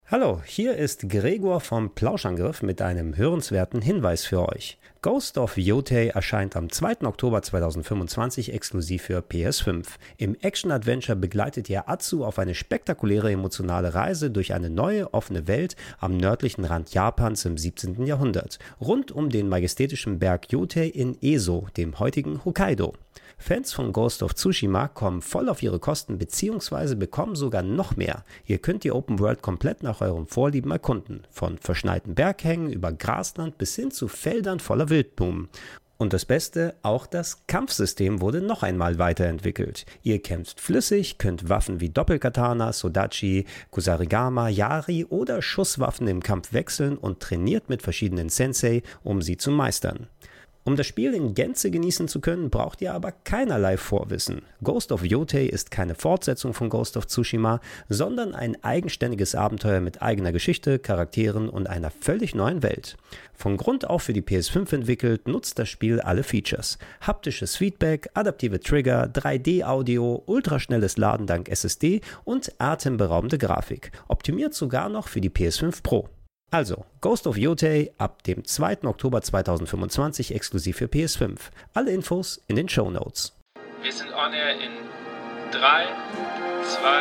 Hallo, hier ist Gregor vom Plauschangriff mit einem hörenswerten Hinweis für euch. Ghost of Yotei erscheint am 2. Oktober 2025 exklusiv für PS5. Im Action-Adventure begleitet ihr Atsu auf eine spektakuläre emotionale Reise durch eine neue, offene Welt am nördlichen Rand Japans im 17. Jahrhundert, rund um den majestätischen Berg Yotei in Eso, dem heutigen Hokkaido. Fans von Ghost of Tsushima kommen voll auf ihre Kosten bzw. bekommen sogar noch mehr. Ihr könnt die Open World komplett nach euren Vorlieben erkunden, von verschneiten Berghängen über Grasland bis hin zu Feldern voller Wildblumen. Und das Beste, auch das Kampfsystem wurde noch einmal weiterentwickelt. Ihr kämpft flüssig, könnt Waffen wie Doppelkatana, Sodachi, Kusarigama, Yari oder Schusswaffen im Kampf wechseln und trainiert mit verschiedenen Sensei, um sie zu meistern. Um das Spiel in Gänze genießen zu können, braucht ihr aber keinerlei Vorwissen. Ghost of Yotei ist keine Fortsetzung von Ghost of Tsushima, sondern ein eigenständiges Abenteuer mit eigener Geschichte, Charakteren und einer völlig neuen Welt. Von Grund auf für die PS5 entwickelt, nutzt das Spiel alle Features. Haptisches Feedback, adaptive Trigger, 3D-Audio, ultraschnelles Laden dank SSD und atemberaubende Grafik. Optimiert sogar noch für die PS5 Pro. Also, Ghost of Yotei ab dem 2. Oktober 2025 exklusiv für PS5. Alle Infos in den Shownotes. Wir sind on air in 3, 2,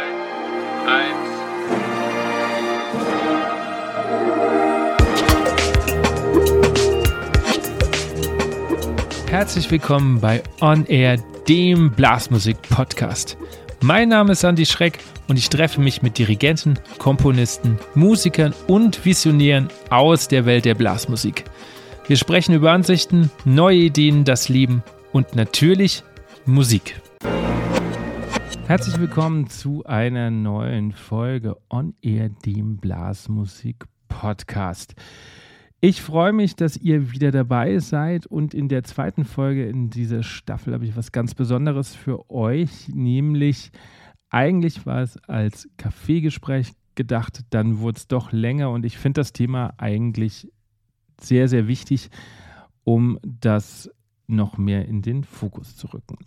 1. Herzlich willkommen bei On Air, dem Blasmusik-Podcast. Mein Name ist Andi Schreck und ich treffe mich mit Dirigenten, Komponisten, Musikern und Visionären aus der Welt der Blasmusik. Wir sprechen über Ansichten, neue Ideen, das Leben und natürlich Musik. Herzlich willkommen zu einer neuen Folge On Air, dem Blasmusik-Podcast. Ich freue mich, dass ihr wieder dabei seid und in der zweiten Folge in dieser Staffel habe ich was ganz Besonderes für euch, nämlich eigentlich war es als Kaffeegespräch gedacht, dann wurde es doch länger und ich finde das Thema eigentlich sehr, sehr wichtig, um das noch mehr in den Fokus zu rücken.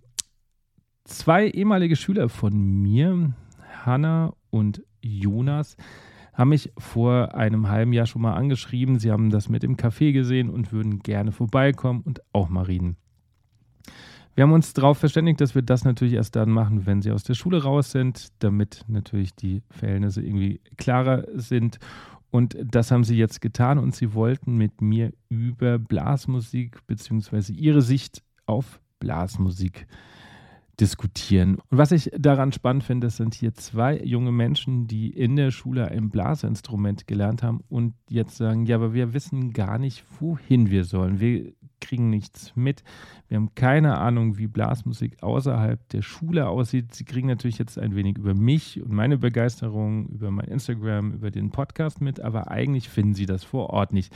2 ehemalige Schüler von mir, Hanna und Jonas, haben mich vor einem halben Jahr schon mal angeschrieben. Sie haben das mit dem Café gesehen und würden gerne vorbeikommen und auch mal reden. Wir haben uns darauf verständigt, dass wir das natürlich erst dann machen, wenn sie aus der Schule raus sind, damit natürlich die Verhältnisse irgendwie klarer sind. Und das haben sie jetzt getan und sie wollten mit mir über Blasmusik bzw. ihre Sicht auf Blasmusik diskutieren. Und was ich daran spannend finde, das sind hier 2 junge Menschen, die in der Schule ein Blasinstrument gelernt haben und jetzt sagen, ja, aber wir wissen gar nicht, wohin wir sollen. Wir kriegen nichts mit. Wir haben keine Ahnung, wie Blasmusik außerhalb der Schule aussieht. Sie kriegen natürlich jetzt ein wenig über mich und meine Begeisterung, über mein Instagram, über den Podcast mit, aber eigentlich finden sie das vor Ort nicht.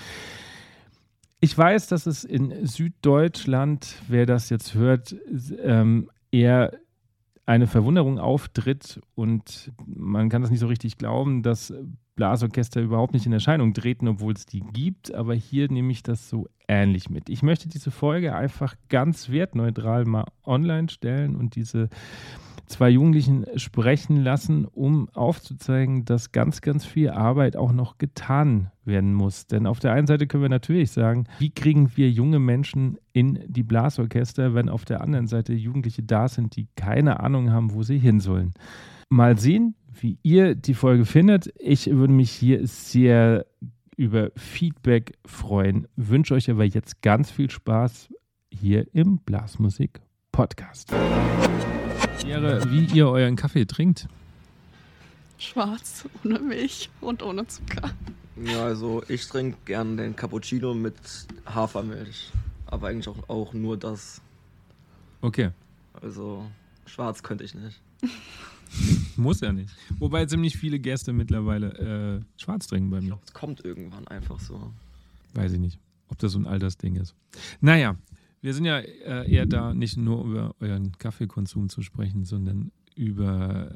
Ich weiß, dass es in Süddeutschland, wer das jetzt hört, eher eine Verwunderung auftritt und man kann das nicht so richtig glauben, dass Blasorchester überhaupt nicht in Erscheinung treten, obwohl es die gibt, aber hier nehme ich das so ähnlich mit. Ich möchte diese Folge einfach ganz wertneutral mal online stellen und diese 2 Jugendlichen sprechen lassen, um aufzuzeigen, dass ganz, ganz viel Arbeit auch noch getan werden muss. Denn auf der einen Seite können wir natürlich sagen, wie kriegen wir junge Menschen in die Blasorchester, wenn auf der anderen Seite Jugendliche da sind, die keine Ahnung haben, wo sie hin sollen. Mal sehen, wie ihr die Folge findet. Ich würde mich hier sehr über Feedback freuen. Wünsche euch aber jetzt ganz viel Spaß hier im Blasmusik-Podcast. Wie ihr euren Kaffee trinkt? Schwarz, ohne Milch und ohne Zucker. Ja, also ich trinke gern den Cappuccino mit Hafermilch, aber eigentlich auch nur das. Okay. Also schwarz könnte ich nicht. Muss ja nicht. Wobei ziemlich viele Gäste mittlerweile schwarz trinken bei mir. Es kommt irgendwann einfach so. Weiß ich nicht, ob das so ein Altersding ist. Naja, wir sind ja eher da, nicht nur über euren Kaffeekonsum zu sprechen, sondern über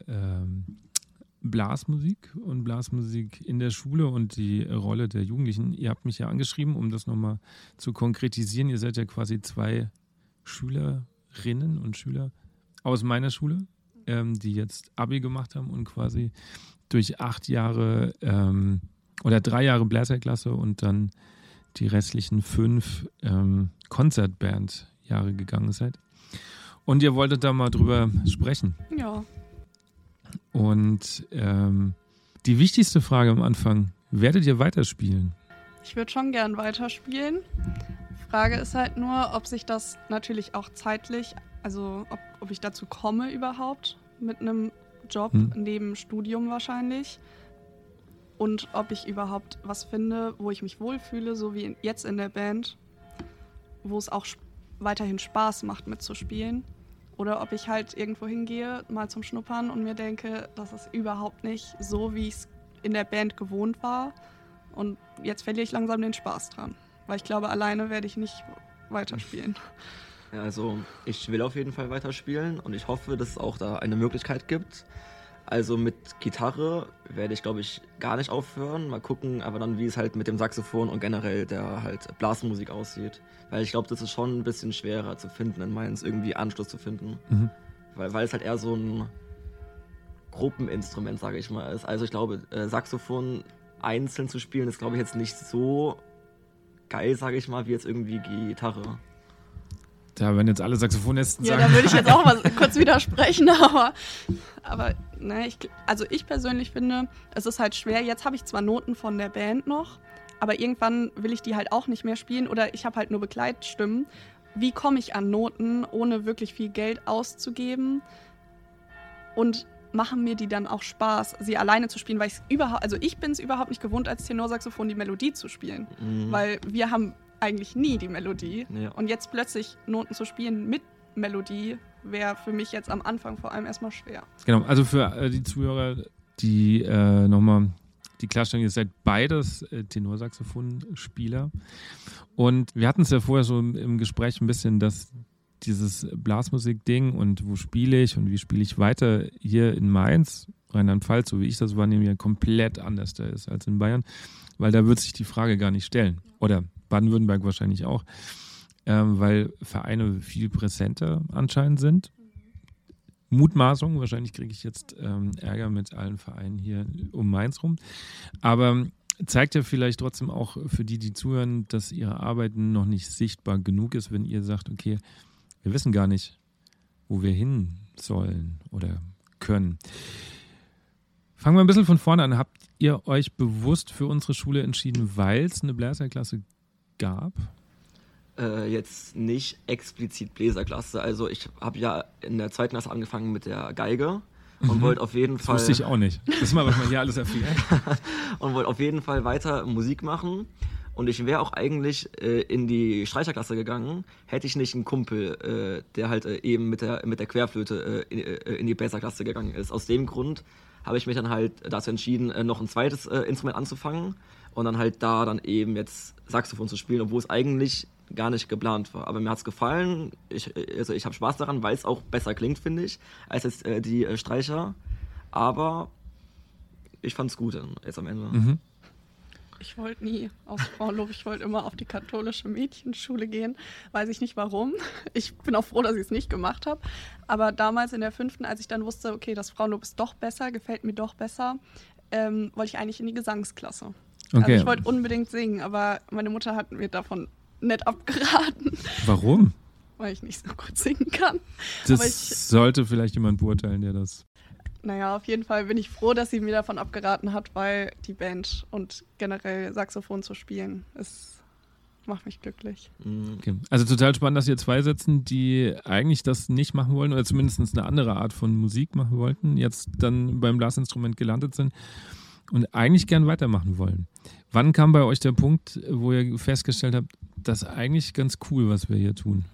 Blasmusik und Blasmusik in der Schule und die Rolle der Jugendlichen. Ihr habt mich ja angeschrieben, um das nochmal zu konkretisieren. Ihr seid ja quasi 2 Schülerinnen und Schüler aus meiner Schule, die jetzt Abi gemacht haben und quasi durch 8 Jahre oder 3 Jahre Bläserklasse und dann die restlichen 5 Konzertband-Jahre gegangen seid. Und ihr wolltet da mal drüber sprechen. Ja. Und die wichtigste Frage am Anfang, werdet ihr weiterspielen? Ich würde schon gern weiterspielen. Frage ist halt nur, ob sich das natürlich auch zeitlich, also ob ich dazu komme überhaupt mit einem Job neben Studium wahrscheinlich. Und ob ich überhaupt was finde, wo ich mich wohlfühle, so wie jetzt in der Band, wo es auch weiterhin Spaß macht mitzuspielen. Oder ob ich halt irgendwo hingehe, mal zum Schnuppern und mir denke, das ist überhaupt nicht so, wie ich es in der Band gewohnt war. Und jetzt verliere ich langsam den Spaß dran. Weil ich glaube, alleine werde ich nicht weiterspielen. Ja, also ich will auf jeden Fall weiterspielen und ich hoffe, dass es auch da eine Möglichkeit gibt. Also mit Gitarre werde ich, glaube ich, gar nicht aufhören. Mal gucken, aber dann, wie es halt mit dem Saxophon und generell der halt Blasmusik aussieht. Weil ich glaube, das ist schon ein bisschen schwerer zu finden, in Mainz irgendwie Anschluss zu finden. Weil es halt eher so ein Gruppeninstrument, sage ich mal, ist. Also ich glaube, Saxophon einzeln zu spielen, ist, glaube ich, jetzt nicht so geil, sage ich mal, wie jetzt irgendwie Gitarre. Da werden jetzt alle Saxophonisten sagen. Ja, da würde ich jetzt auch mal kurz widersprechen, aber ne, ich persönlich finde, es ist halt schwer. Jetzt habe ich zwar Noten von der Band noch, aber irgendwann will ich die halt auch nicht mehr spielen oder ich habe halt nur Begleitstimmen. Wie komme ich an Noten, ohne wirklich viel Geld auszugeben? Und machen mir die dann auch Spaß, sie alleine zu spielen, weil ich bin es überhaupt nicht gewohnt, als Tenorsaxophon die Melodie zu spielen, weil wir haben eigentlich nie die Melodie. Ja. Und jetzt plötzlich Noten zu spielen mit Melodie wäre für mich jetzt am Anfang vor allem erstmal schwer. Genau, also für die Zuhörer, die nochmal die Klarstellung, ihr seid beides Tenorsaxophonspieler. Und wir hatten es ja vorher so im Gespräch ein bisschen, dass dieses Blasmusik-Ding und wo spiele ich und wie spiele ich weiter hier in Mainz, Rheinland-Pfalz, so wie ich das wahrnehme, ja komplett anders da ist als in Bayern, weil da wird sich die Frage gar nicht stellen. Oder Baden-Württemberg wahrscheinlich auch, weil Vereine viel präsenter anscheinend sind. Mutmaßung, wahrscheinlich kriege ich jetzt Ärger mit allen Vereinen hier um Mainz rum. Aber zeigt ja vielleicht trotzdem auch für die zuhören, dass ihre Arbeit noch nicht sichtbar genug ist, wenn ihr sagt, okay, wir wissen gar nicht, wo wir hin sollen oder können. Fangen wir ein bisschen von vorne an. Habt ihr euch bewusst für unsere Schule entschieden, weil es eine Bläserklasse gab? Jetzt nicht explizit Bläserklasse. Also ich habe ja in der 2. Klasse angefangen mit der Geige und wollte auf jeden Fall... Das wusste ich auch nicht. Das ist mal, was man hier alles erfährt. Und wollte auf jeden Fall weiter Musik machen. Und ich wäre auch eigentlich in die Streicherklasse gegangen, hätte ich nicht einen Kumpel, der halt eben mit der Querflöte in die Bläserklasse gegangen ist. Aus dem Grund habe ich mich dann halt dazu entschieden, noch ein zweites Instrument anzufangen und dann halt da dann eben jetzt Saxophon zu spielen, obwohl es eigentlich gar nicht geplant war. Aber mir hat es gefallen, ich habe Spaß daran, weil es auch besser klingt, finde ich, als jetzt die Streicher. Aber ich fand es gut jetzt am Ende. Ich wollte nie aus Frauenlob, ich wollte immer auf die katholische Mädchenschule gehen. Weiß ich nicht warum. Ich bin auch froh, dass ich es nicht gemacht habe. Aber damals in der 5., als ich dann wusste, okay, das Frauenlob ist doch besser, gefällt mir doch besser, wollte ich eigentlich in die Gesangsklasse. Okay. Also ich wollte unbedingt singen, aber meine Mutter hat mir davon nicht abgeraten. Warum? Weil ich nicht so gut singen kann. Das sollte vielleicht jemand beurteilen, der das... Naja, auf jeden Fall bin ich froh, dass sie mir davon abgeraten hat, weil die Band und generell Saxophon zu spielen, es macht mich glücklich. Okay. Also total spannend, dass ihr 2 sitzen, die eigentlich das nicht machen wollen oder zumindest eine andere Art von Musik machen wollten, jetzt dann beim Blasinstrument gelandet sind und eigentlich gern weitermachen wollen. Wann kam bei euch der Punkt, wo ihr festgestellt habt, das ist eigentlich ganz cool, was wir hier tun?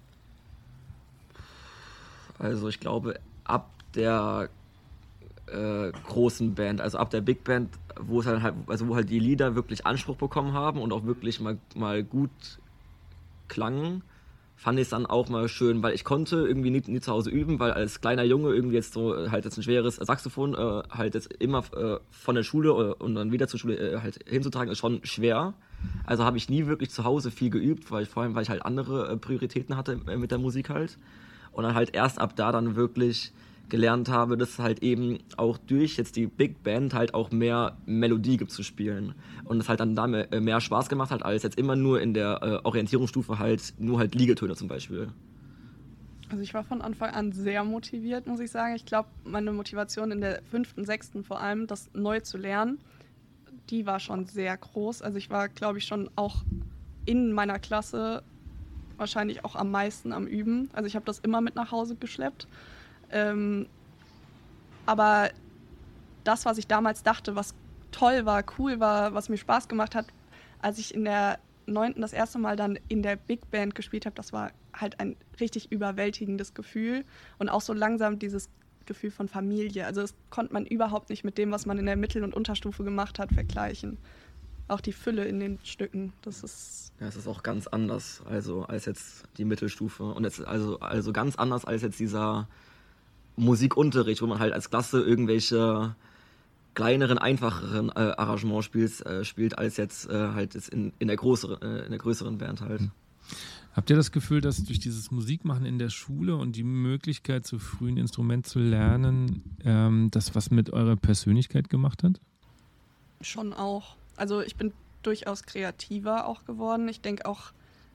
Also ich glaube, ab der großen Band, also ab der Big Band, wo halt die Lieder wirklich Anspruch bekommen haben und auch wirklich mal gut klangen, fand ich es dann auch mal schön, weil ich konnte irgendwie nie zu Hause üben, weil als kleiner Junge irgendwie jetzt so halt jetzt ein schweres Saxophon halt jetzt immer von der Schule und dann wieder zur Schule halt hinzutragen, ist schon schwer. Also habe ich nie wirklich zu Hause viel geübt, weil ich halt andere Prioritäten hatte mit der Musik halt. Und dann halt erst ab da dann wirklich gelernt habe, dass es halt eben auch durch jetzt die Big Band halt auch mehr Melodie gibt zu spielen. Und es halt dann da mehr Spaß gemacht hat, als jetzt immer nur in der Orientierungsstufe halt nur halt Liegetöne zum Beispiel. Also ich war von Anfang an sehr motiviert, muss ich sagen. Ich glaube, meine Motivation in der 5., 6. vor allem, das neu zu lernen, die war schon sehr groß. Also ich war, glaube ich, schon auch in meiner Klasse wahrscheinlich auch am meisten am Üben. Also ich habe das immer mit nach Hause geschleppt. Aber das, was ich damals dachte, was toll war, cool war, was mir Spaß gemacht hat, als ich in der 9. das erste Mal dann in der Big Band gespielt habe, das war halt ein richtig überwältigendes Gefühl und auch so langsam dieses Gefühl von Familie. Also das konnte man überhaupt nicht mit dem, was man in der Mittel- und Unterstufe gemacht hat, vergleichen. Auch die Fülle in den Stücken, das ist... Ja, es ist auch ganz anders, also als jetzt die Mittelstufe und jetzt also ganz anders als jetzt dieser Musikunterricht, wo man halt als Klasse irgendwelche kleineren, einfacheren Arrangements spielt, als jetzt halt jetzt in der größeren Band halt. Habt ihr das Gefühl, dass durch dieses Musikmachen in der Schule und die Möglichkeit, so früh ein Instrument zu lernen, das was mit eurer Persönlichkeit gemacht hat? Schon auch. Also ich bin durchaus kreativer auch geworden. Ich denke auch,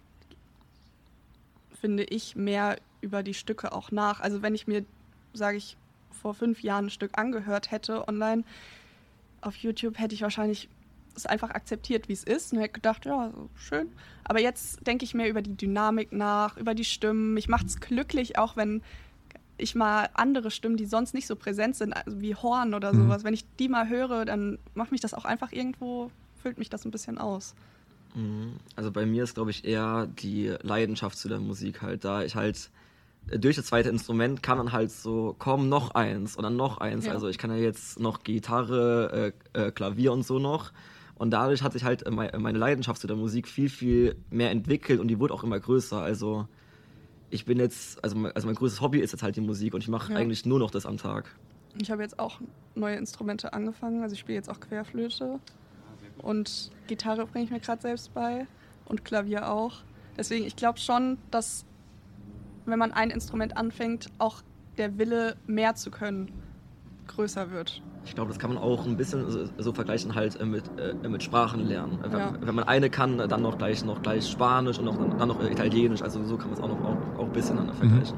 finde ich, mehr über die Stücke auch nach. Also wenn ich mir, sage ich, vor 5 Jahren ein Stück angehört hätte online auf YouTube, hätte ich wahrscheinlich es einfach akzeptiert, wie es ist und hätte gedacht, ja, schön. Aber jetzt denke ich mehr über die Dynamik nach, über die Stimmen. Mich macht es glücklich, auch wenn ich mal andere Stimmen, die sonst nicht so präsent sind, also wie Horn oder sowas, wenn ich die mal höre, dann macht mich das auch einfach irgendwo, füllt mich das ein bisschen aus. Also bei mir ist, glaube ich, eher die Leidenschaft zu der Musik halt, da ich halt durch das zweite Instrument kann man halt so, komm, noch eins und dann noch eins. Ja. Also ich kann ja jetzt noch Gitarre, Klavier und so noch. Und dadurch hat sich halt meine Leidenschaft zu der Musik viel, viel mehr entwickelt und die wurde auch immer größer. Also ich bin jetzt, also mein größtes Hobby ist jetzt halt die Musik und ich mache eigentlich nur noch das am Tag. Ich habe jetzt auch neue Instrumente angefangen, also ich spiele jetzt auch Querflöte und Gitarre bringe ich mir gerade selbst bei und Klavier auch. Deswegen, ich glaube schon, dass wenn man ein Instrument anfängt, auch der Wille, mehr zu können, größer wird. Ich glaube, das kann man auch ein bisschen so vergleichen halt mit Sprachen lernen. Wenn man eine kann, dann noch gleich Spanisch und dann noch Italienisch. Also so kann man es auch ein bisschen vergleichen.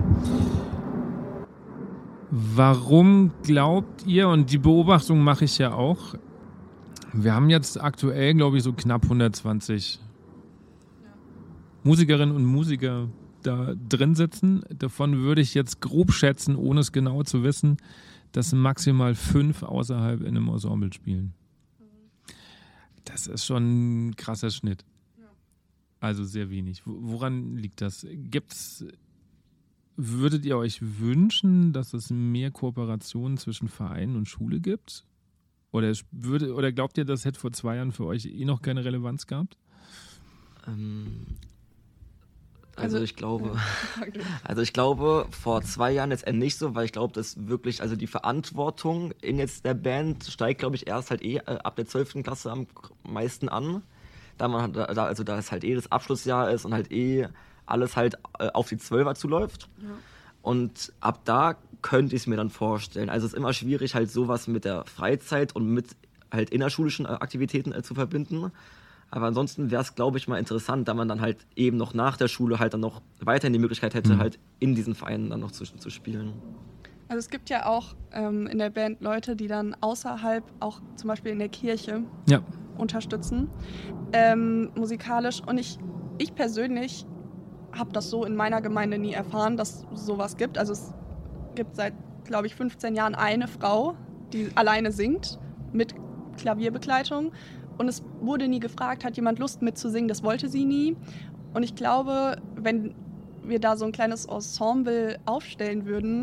Warum glaubt ihr, und die Beobachtung mache ich ja auch, wir haben jetzt aktuell, glaube ich, so knapp 120 Musikerinnen und Musiker da drin sitzen. Davon würde ich jetzt grob schätzen, ohne es genau zu wissen, dass maximal 5 außerhalb in einem Ensemble spielen. Das ist schon ein krasser Schnitt. Also sehr wenig. Woran liegt das? Würdet ihr euch wünschen, dass es mehr Kooperationen zwischen Vereinen und Schule gibt? Oder glaubt ihr, das hätte vor 2 Jahren für euch noch keine Relevanz gehabt? Also ich glaube, vor 2 Jahren jetzt nicht so, weil ich glaube, dass wirklich, also die Verantwortung in jetzt der Band steigt, glaube ich, erst halt ab der 12. Klasse am meisten an, da es halt das Abschlussjahr ist und halt alles halt auf die 12er zuläuft. Ja. Und ab da könnte ich es mir dann vorstellen. Also es ist immer schwierig, halt sowas mit der Freizeit und mit halt innerschulischen Aktivitäten zu verbinden. Aber ansonsten wäre es, glaube ich, mal interessant, da man dann halt eben noch nach der Schule halt dann noch weiterhin die Möglichkeit hätte, halt in diesen Vereinen dann noch zu spielen. Also es gibt ja auch in der Band Leute, die dann außerhalb auch zum Beispiel in der Kirche unterstützen, musikalisch. Und ich persönlich habe das so in meiner Gemeinde nie erfahren, dass sowas gibt. Also es gibt seit, glaube ich, 15 Jahren eine Frau, die alleine singt mit Klavierbegleitung. Und es wurde nie gefragt, hat jemand Lust mitzusingen, das wollte sie nie. Und ich glaube, wenn wir da so ein kleines Ensemble aufstellen würden,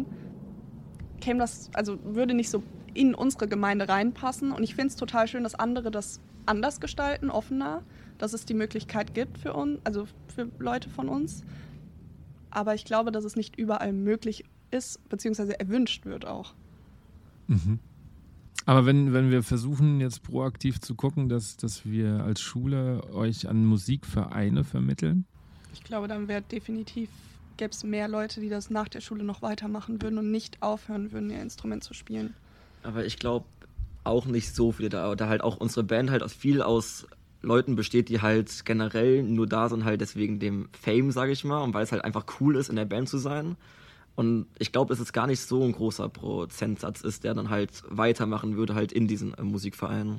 würde nicht so in unsere Gemeinde reinpassen. Und ich finde es total schön, dass andere das anders gestalten, offener, dass es die Möglichkeit gibt für uns, also für Leute von uns. Aber ich glaube, dass es nicht überall möglich ist, beziehungsweise erwünscht wird auch. Mhm. Aber wenn wir versuchen, jetzt proaktiv zu gucken, dass wir als Schule euch an Musikvereine vermitteln? Ich glaube, dann wäre definitiv gäbe es mehr Leute, die das nach der Schule noch weitermachen würden und nicht aufhören würden, ihr Instrument zu spielen. Aber ich glaube auch nicht so viele, da halt auch unsere Band halt viel aus Leuten besteht, die halt generell nur da sind, halt deswegen dem Fame, sage ich mal, und weil es halt einfach cool ist, in der Band zu sein. Und ich glaube, dass es gar nicht so ein großer Prozentsatz ist, der dann halt weitermachen würde, halt in diesen Musikvereinen.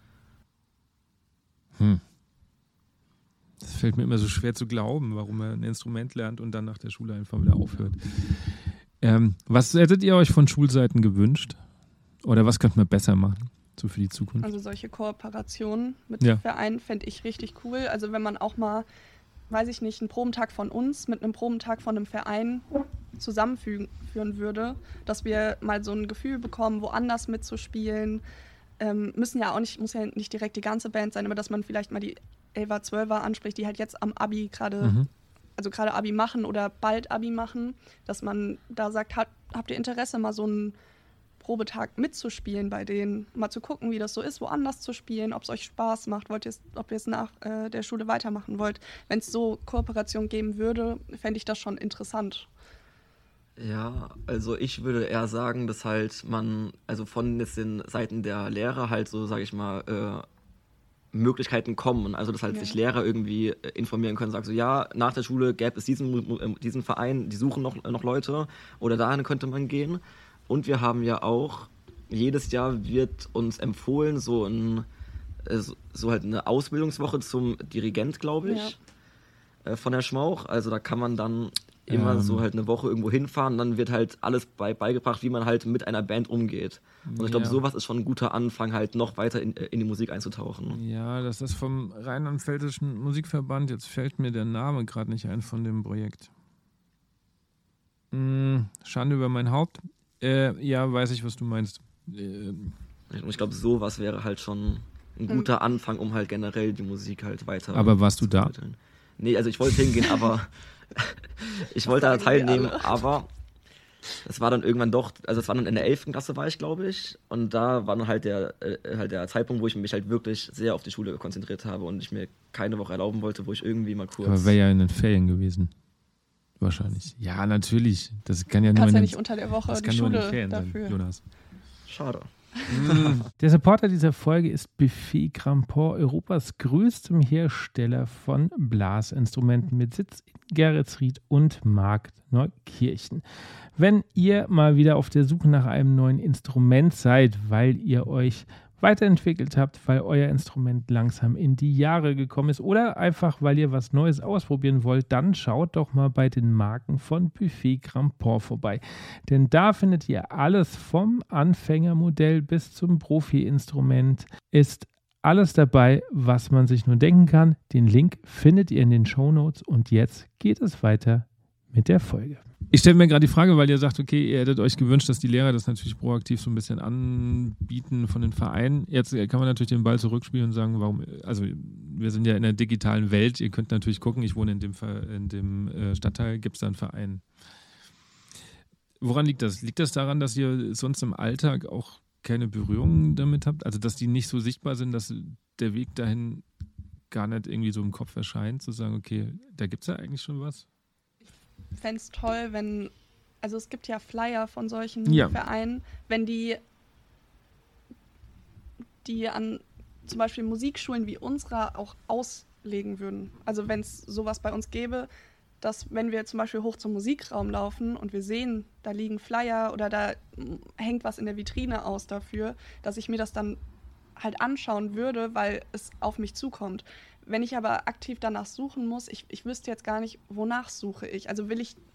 Das fällt mir immer so schwer zu glauben, warum man ein Instrument lernt und dann nach der Schule einfach wieder aufhört. Was hättet ihr euch von Schulseiten gewünscht? Oder was könnte man besser machen, so für die Zukunft? Also solche Kooperationen mit Vereinen fände ich richtig cool. Also wenn man auch mal, weiß ich nicht, einen Probentag von uns mit einem Probentag von einem Verein zusammenführen würde, dass wir mal so ein Gefühl bekommen, woanders mitzuspielen. Muss ja nicht direkt die ganze Band sein, aber dass man vielleicht mal die 11er, 12er anspricht, die halt jetzt am Abi gerade Abi machen oder bald Abi machen, dass man da sagt, habt ihr Interesse, mal so einen Probetag mitzuspielen bei denen, mal zu gucken, wie das so ist, woanders zu spielen, ob es euch Spaß macht, ob ihr es nach der Schule weitermachen wollt. Wenn es so Kooperation geben würde, fände ich das schon interessant. Ja, also ich würde eher sagen, dass halt man, also von den Seiten der Lehrer halt so, sage ich mal, Möglichkeiten kommen. Also dass halt sich Lehrer irgendwie informieren können, sagen so, ja, nach der Schule gäbe es diesen Verein, die suchen noch Leute oder dahin könnte man gehen. Und wir haben ja auch, jedes Jahr wird uns empfohlen, so halt eine Ausbildungswoche zum Dirigent, glaube ich, von der Schmauch. Also da kann man dann immer so halt eine Woche irgendwo hinfahren und dann wird halt alles beigebracht, wie man halt mit einer Band umgeht. Und ich glaube, sowas ist schon ein guter Anfang, halt noch weiter in die Musik einzutauchen. Ja, das ist vom Rheinland-Pfälzischen Musikverband, jetzt fällt mir der Name gerade nicht ein von dem Projekt. Schande über mein Haupt. Ja, weiß ich, was du meinst. Ich glaube, sowas wäre halt schon ein guter Anfang, um halt generell die Musik halt weiter. Aber warst du da? Nee, also ich wollte hingehen, aber ich wollte da teilnehmen, aber es war dann irgendwann doch, also es war dann in der 11. Klasse war ich, glaube ich, und da war dann halt der Zeitpunkt, wo ich mich halt wirklich sehr auf die Schule konzentriert habe und ich mir keine Woche erlauben wollte, wo ich irgendwie mal kurz... Aber wäre ja in den Ferien gewesen. Wahrscheinlich. Ja, natürlich. Das kann ja nur kannst ja nicht unter der Woche die Schule dafür sein, Jonas. Schade. Der Supporter dieser Folge ist Buffet Grandport, Europas größtem Hersteller von Blasinstrumenten mit Sitz in Geretsried und Markneukirchen. Wenn ihr mal wieder auf der Suche nach einem neuen Instrument seid, weil ihr euch weiterentwickelt habt, weil euer Instrument langsam in die Jahre gekommen ist oder einfach, weil ihr was Neues ausprobieren wollt, dann schaut doch mal bei den Marken von Buffet Grandport vorbei. Denn da findet ihr alles vom Anfängermodell bis zum Profi-Instrument. Ist alles dabei, was man sich nur denken kann. Den Link findet ihr in den Shownotes und jetzt geht es weiter mit der Folge. Ich stelle mir gerade die Frage, weil ihr sagt, okay, ihr hättet euch gewünscht, dass die Lehrer das natürlich proaktiv so ein bisschen anbieten von den Vereinen. Jetzt kann man natürlich den Ball zurückspielen und sagen, warum, also wir sind ja in der digitalen Welt, ihr könnt natürlich gucken, ich wohne in dem Stadtteil, gibt es da einen Verein. Woran liegt das? Liegt das daran, dass ihr sonst im Alltag auch keine Berührung damit habt? Also dass die nicht so sichtbar sind, dass der Weg dahin gar nicht irgendwie so im Kopf erscheint, zu sagen, okay, da gibt es ja eigentlich schon was? Ich fände es toll, also es gibt ja Flyer von solchen Vereinen, wenn die an zum Beispiel Musikschulen wie unserer auch auslegen würden. Also wenn es sowas bei uns gäbe, dass wenn wir zum Beispiel hoch zum Musikraum laufen und wir sehen, da liegen Flyer oder da hängt was in der Vitrine aus dafür, dass ich mir das dann halt anschauen würde, weil es auf mich zukommt. Wenn ich aber aktiv danach suchen muss, ich wüsste jetzt gar nicht, wonach suche ich. Also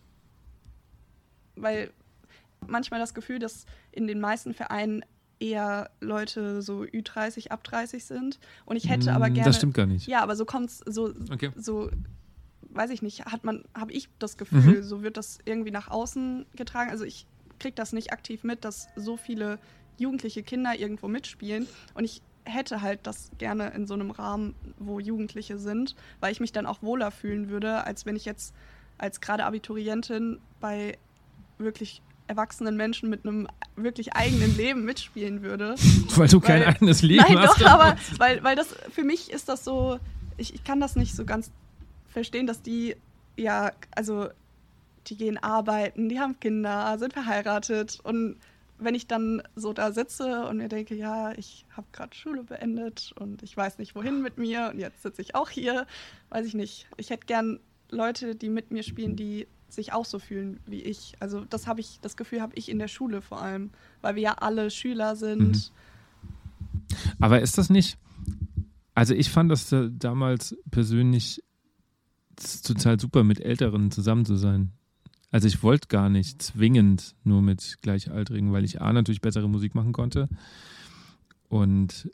weil manchmal das Gefühl, dass in den meisten Vereinen eher Leute so Ü30, ab 30 sind. Und ich hätte aber gerne... Das stimmt gar nicht. Ja, aber so kommt es, so weiß ich nicht, habe ich das Gefühl, so wird das irgendwie nach außen getragen. Also ich kriege das nicht aktiv mit, dass so viele jugendliche Kinder irgendwo mitspielen. Und ich hätte halt das gerne in so einem Rahmen, wo Jugendliche sind, weil ich mich dann auch wohler fühlen würde, als wenn ich jetzt als gerade Abiturientin bei wirklich erwachsenen Menschen mit einem wirklich eigenen Leben mitspielen würde. Weil du kein eigenes Leben hast? Nein, doch, aber weil das, für mich ist das so, ich kann das nicht so ganz verstehen, dass die, ja, also die gehen arbeiten, die haben Kinder, sind verheiratet. Und wenn ich dann so da sitze und mir denke, ja, ich habe gerade Schule beendet und ich weiß nicht, wohin mit mir und jetzt sitze ich auch hier, weiß ich nicht. Ich hätte gern Leute, die mit mir spielen, die sich auch so fühlen wie ich. Also das Gefühl habe ich in der Schule vor allem, weil wir ja alle Schüler sind. Aber ist das nicht, also ich fand das damals persönlich total super, mit Älteren zusammen zu sein. Also ich wollte gar nicht zwingend nur mit Gleichaltrigen, weil ich natürlich bessere Musik machen konnte und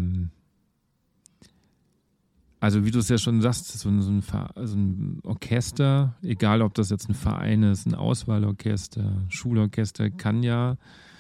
also wie du es ja schon sagst, so ein Orchester, egal ob das jetzt ein Verein ist, ein Auswahlorchester, Schulorchester, kann ja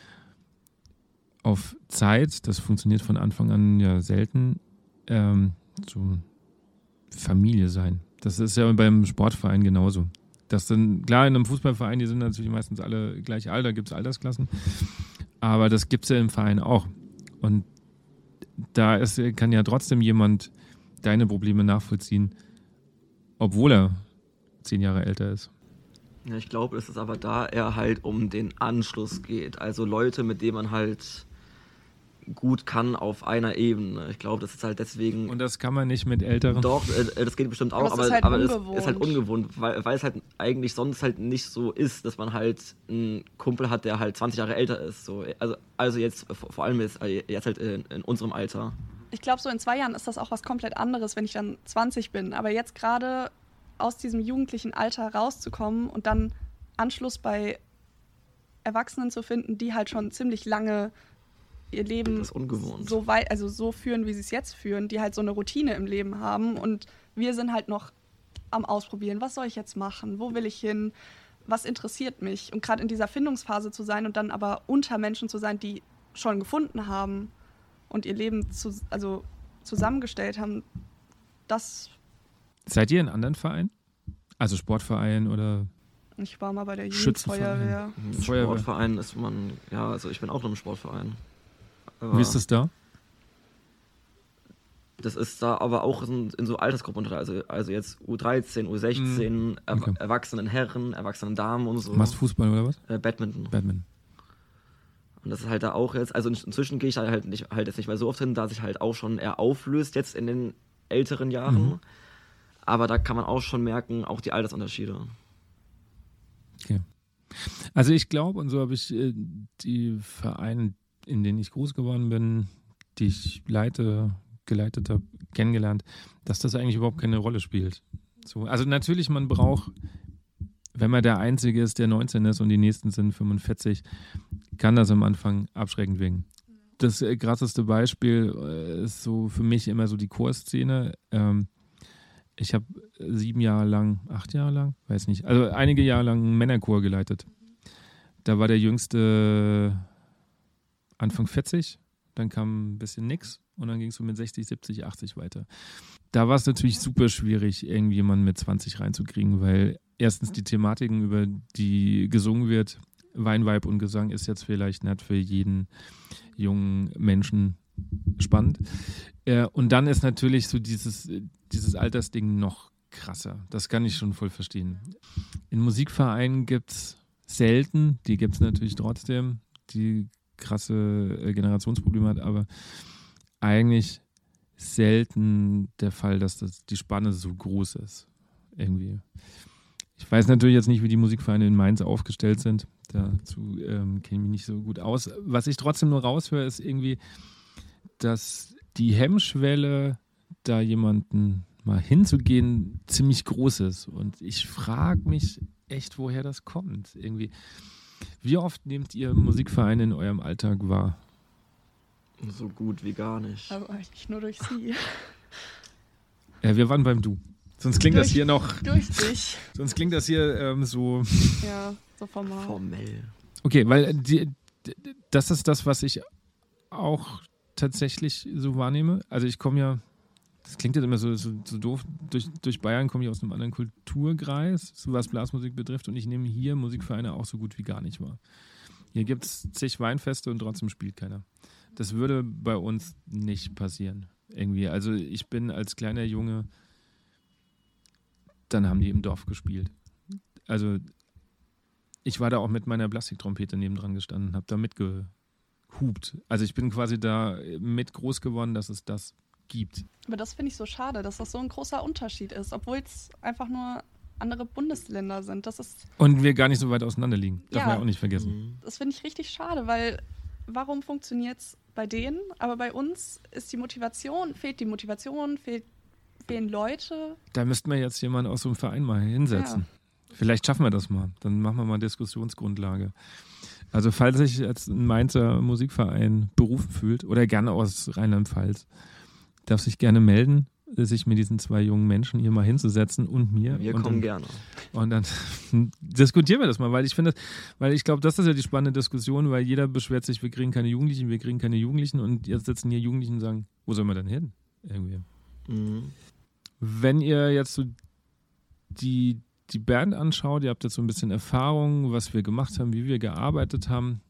auf Zeit, das funktioniert von Anfang an ja selten, so Familie sein. Das ist ja beim Sportverein genauso. Das sind, klar, in einem Fußballverein, die sind natürlich meistens alle gleich alt, da gibt es Altersklassen, aber das gibt es ja im Verein auch. Und da kann ja trotzdem jemand deine Probleme nachvollziehen, obwohl er 10 Jahre älter ist. Ja, ich glaube, dass es aber da eher halt um den Anschluss geht. Also Leute, mit denen man halt gut kann auf einer Ebene. Ich glaube, das ist halt deswegen... Und das kann man nicht mit Älteren? Doch, das geht bestimmt auch, aber es ist halt ungewohnt, weil es halt eigentlich sonst halt nicht so ist, dass man halt einen Kumpel hat, der halt 20 Jahre älter ist. So. Also jetzt, vor allem jetzt halt in unserem Alter. Ich glaube, so in 2 Jahren ist das auch was komplett anderes, wenn ich dann 20 bin. Aber jetzt gerade aus diesem jugendlichen Alter rauszukommen und dann Anschluss bei Erwachsenen zu finden, die halt schon ziemlich lange ihr Leben so weit, also so führen, wie sie es jetzt führen, die halt so eine Routine im Leben haben und wir sind halt noch am Ausprobieren. Was soll ich jetzt machen? Wo will ich hin? Was interessiert mich? Und gerade in dieser Findungsphase zu sein und dann aber unter Menschen zu sein, die schon gefunden haben und ihr Leben zusammengestellt haben, das... Seid ihr in anderen Vereinen? Also Sportverein oder... Ich war mal bei der Jugendfeuerwehr. Sportverein ist man, ja, also ich bin auch in einem Sportverein. Aber wie ist das da? Das ist da aber auch in so Altersgruppen, also jetzt U13, U16, okay. Erwachsenen Herren, Erwachsenen Damen und so. Machst Fußball oder was? Badminton. Und das ist halt da auch jetzt, also inzwischen gehe ich da halt jetzt nicht mehr so oft hin, da sich halt auch schon eher auflöst jetzt in den älteren Jahren. Aber da kann man auch schon merken, auch die Altersunterschiede. Okay. Also ich glaube, und so habe ich die Vereine, in denen ich groß geworden bin, die ich geleitet habe, kennengelernt, dass das eigentlich überhaupt keine Rolle spielt. So, also natürlich, man braucht, wenn man der Einzige ist, der 19 ist und die nächsten sind 45, kann das am Anfang abschreckend wirken. Das krasseste Beispiel ist so für mich immer so die Chorszene. Ich habe 8 Jahre lang, weiß nicht, also einige Jahre lang einen Männerchor geleitet. Da war der Jüngste Anfang 40, dann kam ein bisschen nix und dann ging es so mit 60, 70, 80 weiter. Da war es natürlich super schwierig, irgendjemanden mit 20 reinzukriegen, weil erstens die Thematiken, über die gesungen wird, Wein, Weib und Gesang, ist jetzt vielleicht nicht für jeden jungen Menschen spannend. Und dann ist natürlich so dieses Altersding noch krasser. Das kann ich schon voll verstehen. In Musikvereinen gibt es selten, die gibt es natürlich trotzdem, die krasse Generationsprobleme hat, aber eigentlich selten der Fall, dass die Spanne so groß ist. Irgendwie. Ich weiß natürlich jetzt nicht, wie die Musikvereine in Mainz aufgestellt sind. Dazu kenne ich mich nicht so gut aus. Was ich trotzdem nur raushöre, ist irgendwie, dass die Hemmschwelle, da jemanden mal hinzugehen, ziemlich groß ist. Und ich frage mich echt, woher das kommt. Irgendwie. Wie oft nehmt ihr Musikvereine in eurem Alltag wahr? So gut wie gar nicht. Also eigentlich nur durch sie. Ja, wir waren beim Du. Sonst klingt das hier noch... Durch dich. Sonst klingt das hier so... Ja, so formal. Formell. Okay, weil das ist das, was ich auch tatsächlich so wahrnehme. Also ich komme ja... Das klingt jetzt immer so doof. Durch Bayern komme ich aus einem anderen Kulturkreis, so was Blasmusik betrifft. Und ich nehme hier Musikvereine auch so gut wie gar nicht wahr. Hier gibt es zig Weinfeste und trotzdem spielt keiner. Das würde bei uns nicht passieren. Irgendwie. Also ich bin als kleiner Junge, dann haben die im Dorf gespielt. Also ich war da auch mit meiner Plastiktrompete nebendran gestanden, habe da mitgehupt. Also ich bin quasi da mit groß geworden, dass es das gibt. Aber das finde ich so schade, dass das so ein großer Unterschied ist, obwohl es einfach nur andere Bundesländer sind. Und wir gar nicht so weit auseinander liegen. Darf man ja auch nicht vergessen. Das finde ich richtig schade, weil warum funktioniert es bei denen, aber bei uns ist fehlt die Motivation, fehlen Leute. Da müssten wir jetzt jemanden aus so einem Verein mal hinsetzen. Ja. Vielleicht schaffen wir das mal. Dann machen wir mal Diskussionsgrundlage. Also falls sich jetzt ein Mainzer Musikverein berufen fühlt oder gerne aus Rheinland-Pfalz, darf sich gerne melden, sich mit diesen 2 jungen Menschen hier mal hinzusetzen und mir. Wir kommen gerne. Und dann diskutieren wir das mal, weil ich glaube, das ist ja die spannende Diskussion, weil jeder beschwert sich, wir kriegen keine Jugendlichen und jetzt sitzen hier Jugendlichen und sagen, wo sollen wir denn hin? Irgendwie. Wenn ihr jetzt so die Band anschaut, ihr habt jetzt so ein bisschen Erfahrung, was wir gemacht haben, wie wir gearbeitet haben.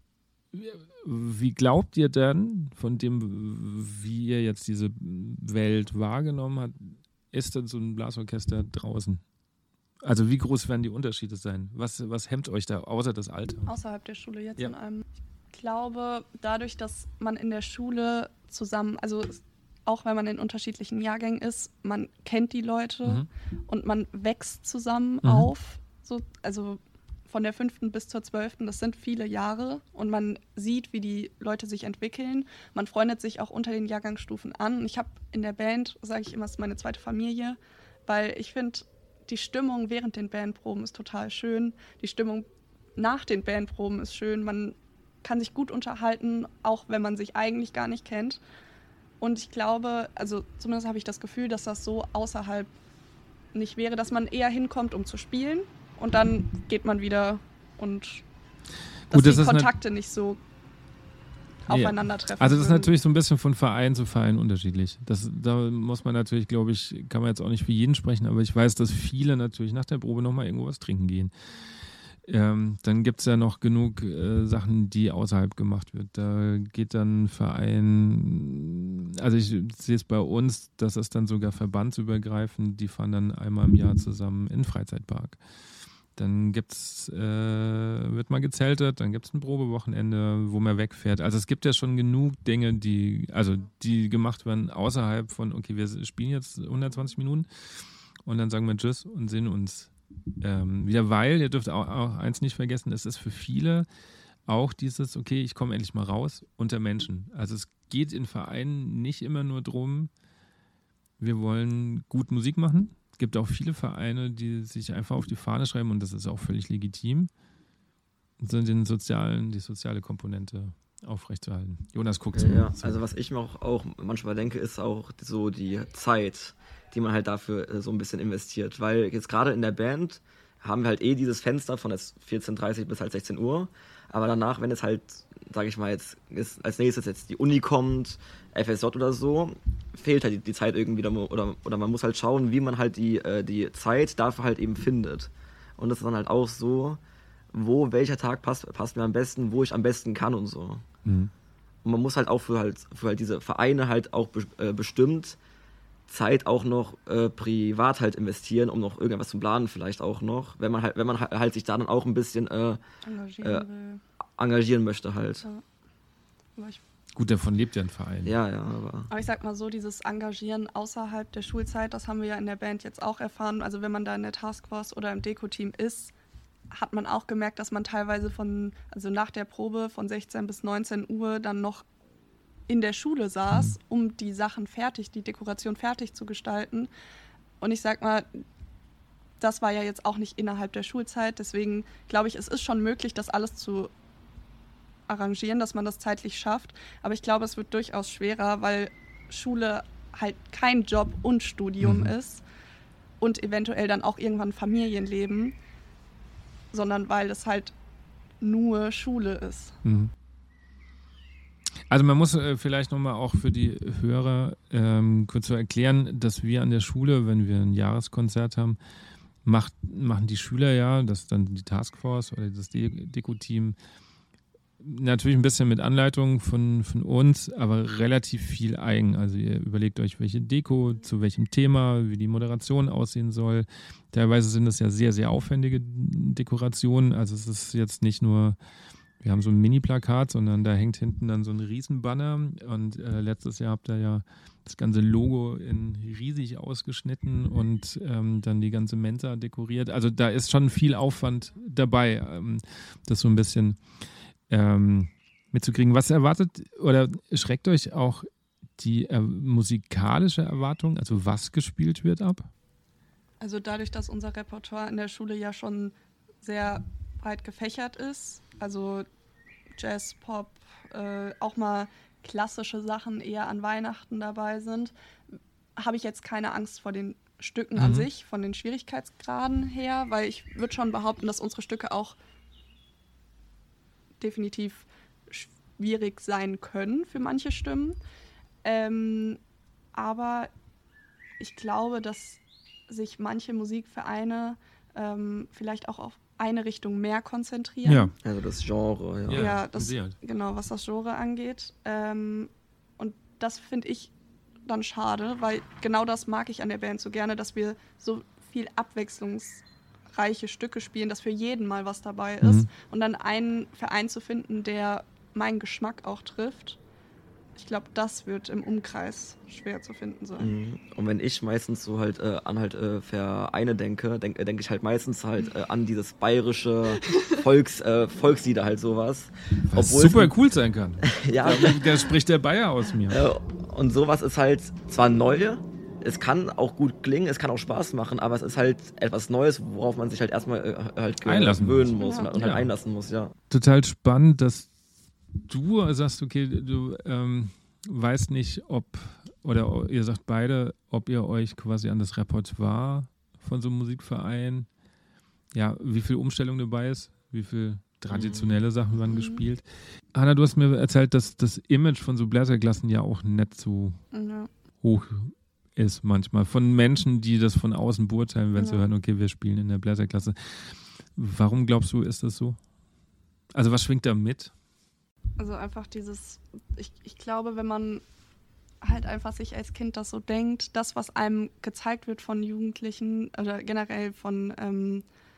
Wie glaubt ihr denn, von dem, wie ihr jetzt diese Welt wahrgenommen habt, ist denn so ein Blasorchester draußen? Also wie groß werden die Unterschiede sein? Was hemmt euch da, außer das Alter? Außerhalb der Schule jetzt in einem. Ich glaube, dadurch, dass man in der Schule zusammen, also auch wenn man in unterschiedlichen Jahrgängen ist, man kennt die Leute und man wächst zusammen auf. So, also von der 5. bis zur 12., das sind viele Jahre und man sieht, wie die Leute sich entwickeln. Man freundet sich auch unter den Jahrgangsstufen an. Und ich habe in der Band, sage ich immer, es ist meine zweite Familie, weil ich finde, die Stimmung während den Bandproben ist total schön. Die Stimmung nach den Bandproben ist schön. Man kann sich gut unterhalten, auch wenn man sich eigentlich gar nicht kennt. Und ich glaube, also zumindest habe ich das Gefühl, dass das so außerhalb nicht wäre, dass man eher hinkommt, um zu spielen. Und dann geht man wieder und dass die Kontakte nicht so aufeinandertreffen. Also das ist natürlich so ein bisschen von Verein zu Verein unterschiedlich. Da muss man natürlich, glaube ich, kann man jetzt auch nicht für jeden sprechen, aber ich weiß, dass viele natürlich nach der Probe nochmal irgendwo was trinken gehen. Dann gibt es ja noch genug Sachen, die außerhalb gemacht wird. Da geht dann ein Verein, also ich sehe es bei uns, das ist dann sogar verbandsübergreifend, die fahren dann einmal im Jahr zusammen in den Freizeitpark. Dann wird mal gezeltet, dann gibt es ein Probewochenende, wo man wegfährt. Also es gibt ja schon genug Dinge, die gemacht werden außerhalb von, okay, wir spielen jetzt 120 Minuten und dann sagen wir Tschüss und sehen uns wieder, weil, ihr dürft auch eins nicht vergessen, es ist für viele auch dieses, okay, ich komme endlich mal raus unter Menschen. Also es geht in Vereinen nicht immer nur drum, wir wollen gut Musik machen. Es gibt auch viele Vereine, die sich einfach auf die Fahne schreiben und das ist auch völlig legitim, die soziale Komponente aufrechtzuerhalten. Jonas guckt so. Ja, also was ich mir auch manchmal denke, ist auch so die Zeit, die man halt dafür so ein bisschen investiert. Weil jetzt gerade in der Band haben wir halt dieses Fenster von jetzt 14:30 bis halt 16 Uhr. Aber danach, wenn es halt, sage ich mal, jetzt als nächstes jetzt die Uni kommt, FSJ oder so, fehlt halt die Zeit irgendwie oder man muss halt schauen, wie man halt die Zeit dafür halt eben findet. Und das ist dann halt auch so, welcher Tag passt mir am besten, wo ich am besten kann und so. Und man muss halt auch für halt diese Vereine halt auch bestimmt Zeit auch noch privat halt investieren, um noch irgendwas zu planen vielleicht auch noch, wenn man halt sich da dann auch ein bisschen engagieren möchte halt. Ja. Gut, davon lebt ja ein Verein. Ja, aber ich sag mal so, dieses Engagieren außerhalb der Schulzeit, das haben wir ja in der Band jetzt auch erfahren. Also wenn man da in der Taskforce oder im Deko-Team ist, hat man auch gemerkt, dass man teilweise nach der Probe von 16 bis 19 Uhr dann noch in der Schule saß, um die Sachen die Dekoration fertig zu gestalten. Und ich sag mal, das war ja jetzt auch nicht innerhalb der Schulzeit. Deswegen glaube ich, es ist schon möglich, das alles zu arrangieren, dass man das zeitlich schafft. Aber ich glaube, es wird durchaus schwerer, weil Schule halt kein Job und Studium ist und eventuell dann auch irgendwann Familienleben, sondern weil es halt nur Schule ist. Also man muss vielleicht nochmal auch für die Hörer kurz so erklären, dass wir an der Schule, wenn wir ein Jahreskonzert haben, machen die Schüler ja, das ist dann die Taskforce oder das Deko-Team, natürlich ein bisschen mit Anleitung von uns, aber relativ viel eigen. Also ihr überlegt euch, welche Deko, zu welchem Thema, wie die Moderation aussehen soll. Teilweise sind es ja sehr, sehr aufwendige Dekorationen. Also es ist jetzt nicht nur, wir haben so ein Mini-Plakat, sondern da hängt hinten dann so ein Riesenbanner. Und letztes Jahr habt ihr ja das ganze Logo in riesig ausgeschnitten und dann die ganze Mensa dekoriert. Also da ist schon viel Aufwand dabei, das so ein bisschen mitzukriegen. Was erwartet oder schreckt euch auch die musikalische Erwartung, also was gespielt wird, ab? Also dadurch, dass unser Repertoire in der Schule ja schon sehr breit gefächert ist, also Jazz, Pop, auch mal klassische Sachen eher an Weihnachten dabei sind, habe ich jetzt keine Angst vor den Stücken an sich, von den Schwierigkeitsgraden her, weil ich würde schon behaupten, dass unsere Stücke auch definitiv schwierig sein können für manche Stimmen. Aber ich glaube, dass sich manche Musikvereine vielleicht auch auf eine Richtung mehr konzentrieren. Ja. Also das Genre, ja. Ja, das, genau, was das Genre angeht. Und das finde ich dann schade, weil genau das mag ich an der Band so gerne, dass wir so viel abwechslungsreiche Stücke spielen, dass für jeden mal was dabei ist. Und dann einen Verein zu finden, der meinen Geschmack auch trifft, ich glaube, das wird im Umkreis schwer zu finden sein. Und wenn ich meistens so halt an Vereine denke ich halt meistens halt an dieses bayerische Volkslieder halt sowas. Was super cool sein kann. Ja. Da spricht der Bayer aus mir. Und sowas ist halt zwar neu, es kann auch gut klingen, es kann auch Spaß machen, aber es ist halt etwas Neues, worauf man sich halt erstmal halt gewöhnen muss und halt einlassen muss, ja. Total spannend, dass du sagst, okay, du weißt nicht, oder ihr sagt beide, ob ihr euch quasi an das Repertoire von so einem Musikverein, ja, wie viel Umstellung dabei ist, wie viel traditionelle Sachen werden gespielt. Hanna, du hast mir erzählt, dass das Image von so Bläserklassen ja auch nicht so hoch ist manchmal. Von Menschen, die das von außen beurteilen, wenn sie hören, okay, wir spielen in der Bläserklasse. Warum glaubst du, ist das so? Also was schwingt da mit? Also einfach dieses, ich glaube, wenn man halt einfach sich als Kind das so denkt, das, was einem gezeigt wird von Jugendlichen oder generell von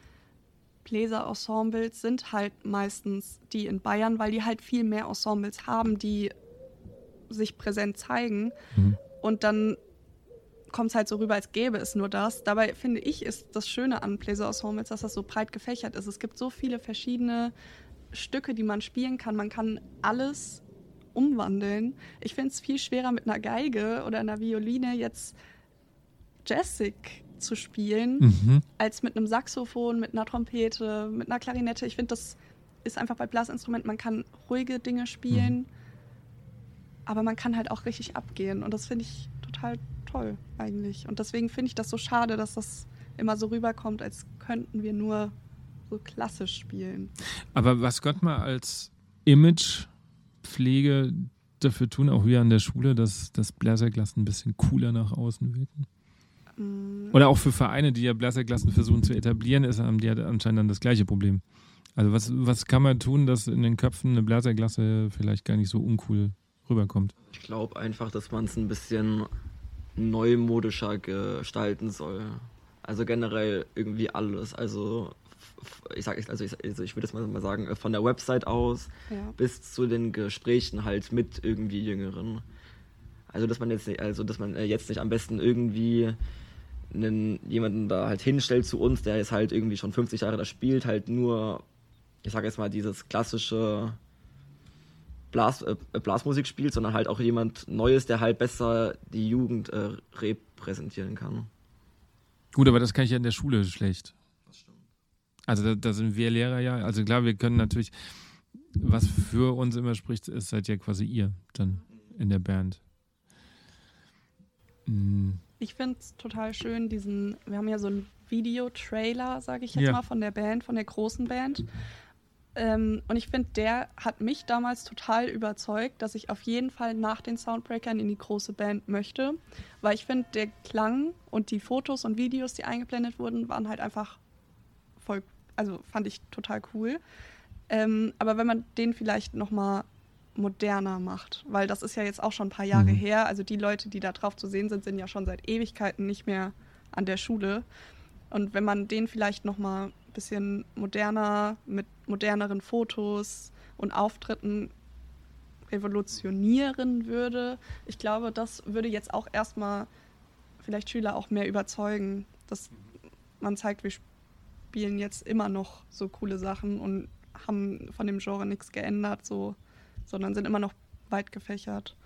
Bläserensembles, sind halt meistens die in Bayern, weil die halt viel mehr Ensembles haben, die sich präsent zeigen. Und dann kommt es halt so rüber, als gäbe es nur das. Dabei finde ich, ist das Schöne an Bläserensembles, dass das so breit gefächert ist. Es gibt so viele verschiedene Stücke, die man spielen kann. Man kann alles umwandeln. Ich finde es viel schwerer mit einer Geige oder einer Violine jetzt jazzig zu spielen, als mit einem Saxophon, mit einer Trompete, mit einer Klarinette. Ich finde, das ist einfach bei Blasinstrumenten, man kann ruhige Dinge spielen, aber man kann halt auch richtig abgehen und das finde ich total toll eigentlich. Und deswegen finde ich das so schade, dass das immer so rüberkommt, als könnten wir nur so klassisch spielen. Aber was könnte man als Imagepflege dafür tun, auch wir an der Schule, dass das Bläserklassen ein bisschen cooler nach außen wirken? Oder auch für Vereine, die ja Bläserklassen versuchen zu etablieren, haben die anscheinend dann das gleiche Problem. Also was kann man tun, dass in den Köpfen eine Bläserklasse vielleicht gar nicht so uncool rüberkommt? Ich glaube einfach, dass man es ein bisschen neumodischer gestalten soll. Also generell irgendwie alles. Also ich würde jetzt mal sagen, von der Website aus bis zu den Gesprächen halt mit irgendwie Jüngeren. Also dass man jetzt nicht am besten irgendwie jemanden da halt hinstellt zu uns, der jetzt halt irgendwie schon 50 Jahre da spielt, halt nur, ich sage jetzt mal, dieses klassische Blasmusik spielt, sondern halt auch jemand Neues, der halt besser die Jugend repräsentieren kann. Gut, aber das kann ich ja in der Schule schlecht. Das stimmt. Also da sind wir Lehrer ja, also klar, wir können natürlich, was für uns immer spricht, ist halt ja quasi ihr dann in der Band. Ich finde es total schön, wir haben ja so einen Videotrailer, sage ich jetzt mal, von der Band, von der großen Band. Und ich finde, der hat mich damals total überzeugt, dass ich auf jeden Fall nach den Soundbreakern in die große Band möchte. Weil ich finde, der Klang und die Fotos und Videos, die eingeblendet wurden, waren halt einfach fand ich total cool. Aber wenn man den vielleicht nochmal moderner macht, weil das ist ja jetzt auch schon ein paar Jahre her. Also die Leute, die da drauf zu sehen sind, sind ja schon seit Ewigkeiten nicht mehr an der Schule. Und wenn man den vielleicht nochmal ein bisschen moderner, mit moderneren Fotos und Auftritten revolutionieren würde, ich glaube, das würde jetzt auch erstmal vielleicht Schüler auch mehr überzeugen, dass man zeigt, wir spielen jetzt immer noch so coole Sachen und haben von dem Genre nichts geändert, sondern sind immer noch weit gefächert.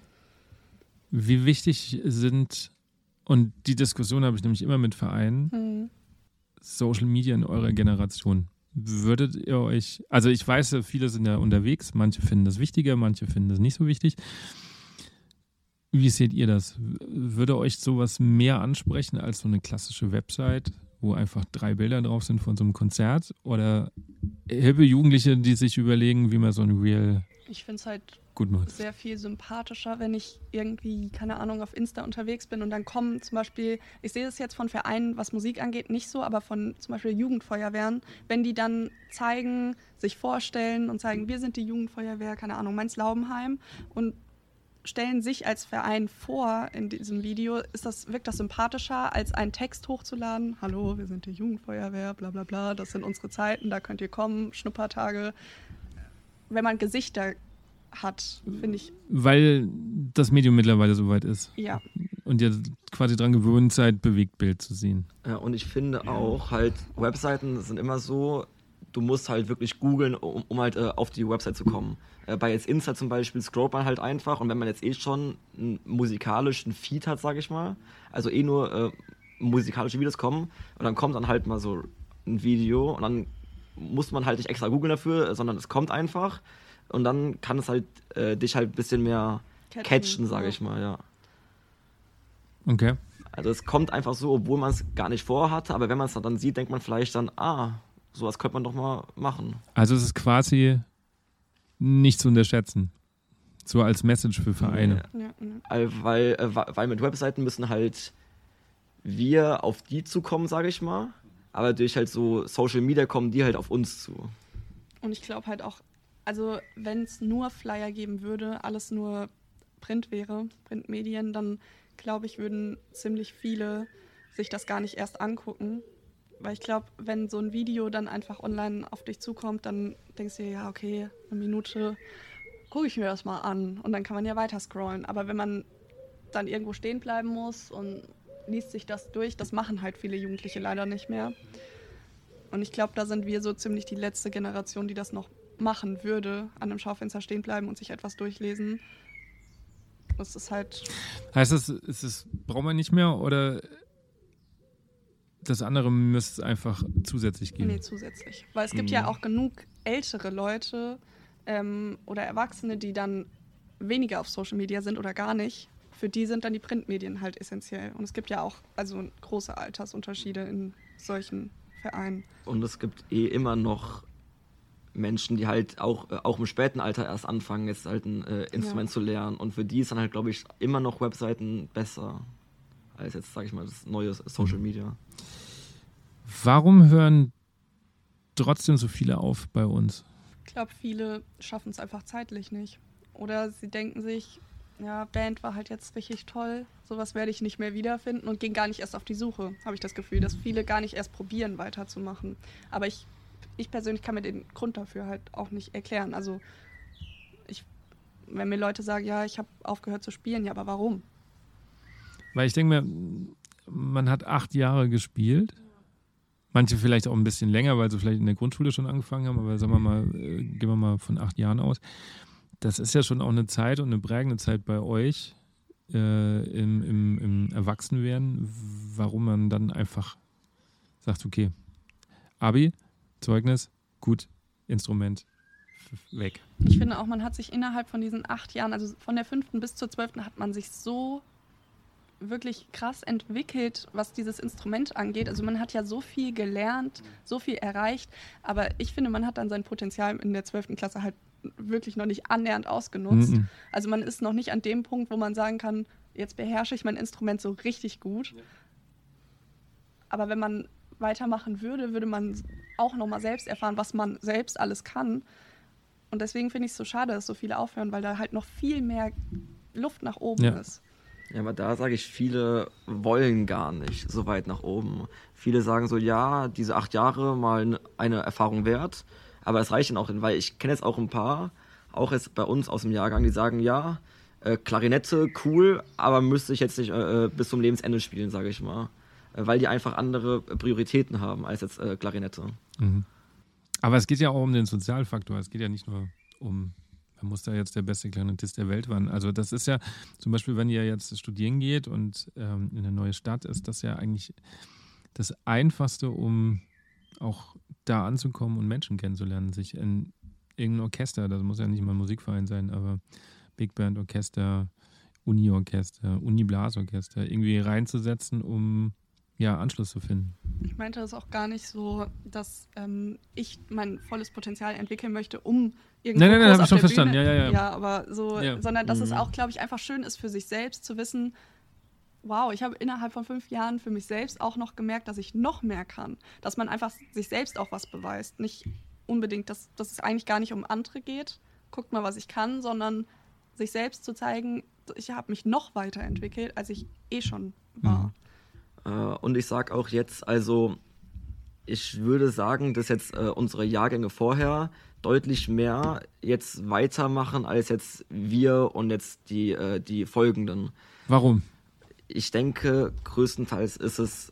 Wie wichtig sind, und die Diskussion habe ich nämlich immer mit Vereinen, Social Media in eurer Generation? Würdet ihr euch, also ich weiß, viele sind ja unterwegs, manche finden das wichtiger, manche finden das nicht so wichtig. Wie seht ihr das? Würde euch sowas mehr ansprechen als so eine klassische Website, wo einfach 3 Bilder drauf sind von so einem Konzert? Oder hippe Jugendliche, die sich überlegen, wie man so ein Reel Ich finde es halt gut macht? sehr viel sympathischer, wenn ich irgendwie, keine Ahnung, auf Insta unterwegs bin und dann kommen zum Beispiel, ich sehe das jetzt von Vereinen, was Musik angeht, nicht so, aber von zum Beispiel Jugendfeuerwehren, wenn die dann zeigen, sich vorstellen und zeigen, wir sind die Jugendfeuerwehr, keine Ahnung, Mainz-Laubenheim und stellen sich als Verein vor in diesem Video, wirkt das sympathischer, als einen Text hochzuladen. Hallo, wir sind die Jugendfeuerwehr, bla bla bla, das sind unsere Zeiten, da könnt ihr kommen, Schnuppertage. Wenn man Gesichter hat, finde ich. Weil das Medium mittlerweile soweit ist. Ja. Und ihr quasi dran gewöhnt seid, Bewegtbild zu sehen. Ja, und ich finde auch halt, Webseiten sind immer so, du musst halt wirklich googeln, um halt auf die Website zu kommen. Bei jetzt Insta zum Beispiel scrollt man halt einfach und wenn man jetzt schon einen musikalischen Feed hat, sag ich mal, also nur musikalische Videos kommen und dann kommt dann halt mal so ein Video und dann muss man halt nicht extra googeln dafür, sondern es kommt einfach und dann kann es halt dich halt ein bisschen mehr catchen, sag ich mal, ja. Okay. Also es kommt einfach so, obwohl man es gar nicht vorhatte, aber wenn man es dann sieht, denkt man vielleicht dann, sowas könnte man doch mal machen. Also es ist quasi nicht zu unterschätzen. So als Message für Vereine. Ja. Weil mit Webseiten müssen halt wir auf die zukommen, sage ich mal. Aber durch halt so Social Media kommen die halt auf uns zu. Und ich glaube halt auch, also wenn es nur Flyer geben würde, alles nur Print wäre, Printmedien, dann glaube ich, würden ziemlich viele sich das gar nicht erst angucken. Weil ich glaube, wenn so ein Video dann einfach online auf dich zukommt, dann denkst du dir, ja, okay, 1 Minute, gucke ich mir das mal an. Und dann kann man ja weiter scrollen. Aber wenn man dann irgendwo stehen bleiben muss und liest sich das durch, das machen halt viele Jugendliche leider nicht mehr. Und ich glaube, da sind wir so ziemlich die letzte Generation, die das noch machen würde, an einem Schaufenster stehen bleiben und sich etwas durchlesen. Das ist halt... Heißt das, braucht man nicht mehr oder... Das andere müsste es einfach zusätzlich geben? Nee, zusätzlich. Weil es gibt ja auch genug ältere Leute oder Erwachsene, die dann weniger auf Social Media sind oder gar nicht. Für die sind dann die Printmedien halt essentiell. Und es gibt ja auch große Altersunterschiede in solchen Vereinen. Und es gibt immer noch Menschen, die halt auch im späten Alter erst anfangen, jetzt halt ein Instrument zu lernen. Und für die ist dann halt, glaube ich, immer noch Webseiten besser als jetzt, sage ich mal, das neue Social Media. Warum hören trotzdem so viele auf bei uns? Ich glaube, viele schaffen es einfach zeitlich nicht. Oder sie denken sich, ja, Band war halt jetzt richtig toll, sowas werde ich nicht mehr wiederfinden und gehen gar nicht erst auf die Suche, habe ich das Gefühl, dass viele gar nicht erst probieren, weiterzumachen. Aber ich persönlich kann mir den Grund dafür halt auch nicht erklären. Also, wenn mir Leute sagen, ja, ich habe aufgehört zu spielen, ja, aber warum? Weil ich denke mir, man hat 8 Jahre gespielt. Manche vielleicht auch ein bisschen länger, weil sie vielleicht in der Grundschule schon angefangen haben. Aber sagen wir mal, gehen wir mal von 8 Jahren aus. Das ist ja schon auch eine Zeit und eine prägende Zeit bei euch im Erwachsenwerden, warum man dann einfach sagt, okay, Abi, Zeugnis, gut, Instrument, weg. Ich finde auch, man hat sich innerhalb von diesen 8 Jahren, also von der 5. bis zur 12. hat man sich so wirklich krass entwickelt, was dieses Instrument angeht. Also man hat ja so viel gelernt, so viel erreicht, aber ich finde, man hat dann sein Potenzial in der 12. Klasse halt wirklich noch nicht annähernd ausgenutzt. Mhm. Also man ist noch nicht an dem Punkt, wo man sagen kann, jetzt beherrsche ich mein Instrument so richtig gut. Aber wenn man weitermachen würde man auch nochmal selbst erfahren, was man selbst alles kann. Und deswegen finde ich es so schade, dass so viele aufhören, weil da halt noch viel mehr Luft nach oben ist. Ja, aber da sage ich, viele wollen gar nicht so weit nach oben. Viele sagen so, ja, diese 8 Jahre mal eine Erfahrung wert, aber es reicht dann auch, weil ich kenne jetzt auch ein paar, auch jetzt bei uns aus dem Jahrgang, die sagen, ja, Klarinette, cool, aber müsste ich jetzt nicht bis zum Lebensende spielen, sage ich mal. Weil die einfach andere Prioritäten haben als jetzt Klarinette. Mhm. Aber es geht ja auch um den Sozialfaktor. Es geht ja nicht nur um, man muss da jetzt der beste Klarinettist der Welt werden. Also das ist ja zum Beispiel, wenn ihr jetzt studieren geht und in eine neue Stadt, ist das ja eigentlich das Einfachste, um auch da anzukommen und Menschen kennenzulernen. Sich in irgendein Orchester, das muss ja nicht mal ein Musikverein sein, aber Big Band Orchester, Uni-Orchester, Uni-Blasorchester irgendwie reinzusetzen, um Anschluss zu finden. Ich meinte das auch gar nicht so, dass ich mein volles Potenzial entwickeln möchte, um irgendwo Nein, habe ich schon verstanden. Ja, aber so, sondern dass es auch, glaube ich, einfach schön ist für sich selbst zu wissen, wow, ich habe innerhalb von 5 Jahren für mich selbst auch noch gemerkt, dass ich noch mehr kann. Dass man einfach sich selbst auch was beweist. Nicht unbedingt, dass es eigentlich gar nicht um andere geht, guckt mal, was ich kann, sondern sich selbst zu zeigen, ich habe mich noch weiterentwickelt, als ich schon war. Und ich sage auch jetzt, also ich würde sagen, dass jetzt unsere Jahrgänge vorher deutlich mehr jetzt weitermachen als jetzt wir und jetzt die folgenden. Warum? Ich denke, größtenteils ist es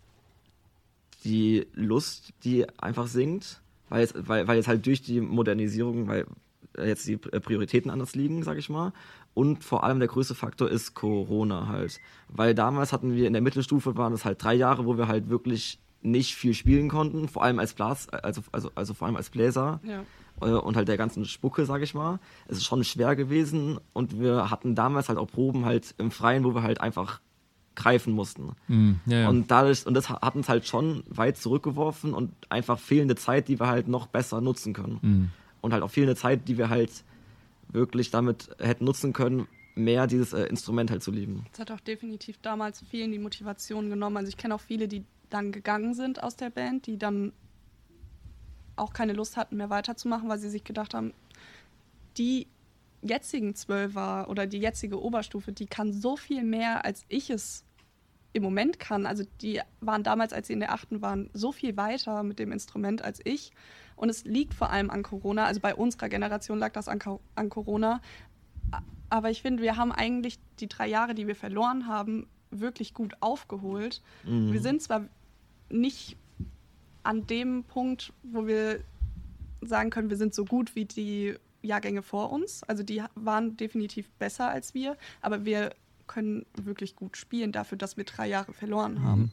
die Lust, die einfach sinkt, weil jetzt halt durch die Modernisierung, weil jetzt die Prioritäten anders liegen, sag ich mal. Und vor allem der größte Faktor ist Corona halt. Weil damals hatten wir in der Mittelstufe, waren es halt 3 Jahre, wo wir halt wirklich nicht viel spielen konnten, vor allem als vor allem als Bläser. Ja. Und halt der ganzen Spucke, sag ich mal. Es ist schon schwer gewesen und wir hatten damals halt auch Proben halt im Freien, wo wir halt einfach greifen mussten. Und das hat uns halt schon weit zurückgeworfen und einfach fehlende Zeit, die wir halt noch besser nutzen können. Und halt auch fehlende Zeit, die wir halt wirklich damit hätten nutzen können, mehr dieses Instrument halt zu lieben. Es hat auch definitiv damals vielen die Motivation genommen. Also ich kenne auch viele, die dann gegangen sind aus der Band, die dann auch keine Lust hatten, mehr weiterzumachen, weil sie sich gedacht haben, die jetzigen 12er oder die jetzige Oberstufe, die kann so viel mehr, als ich es im Moment kann. Also die waren damals, als sie in der 8. waren, so viel weiter mit dem Instrument als ich. Und es liegt vor allem an Corona. Also bei unserer Generation lag das an Corona. Aber ich finde, wir haben eigentlich die 3 Jahre, die wir verloren haben, wirklich gut aufgeholt. Wir sind zwar nicht an dem Punkt, wo wir sagen können, wir sind so gut wie die Jahrgänge vor uns. Also die waren definitiv besser als wir, aber wir können wirklich gut spielen dafür, dass wir 3 Jahre verloren haben.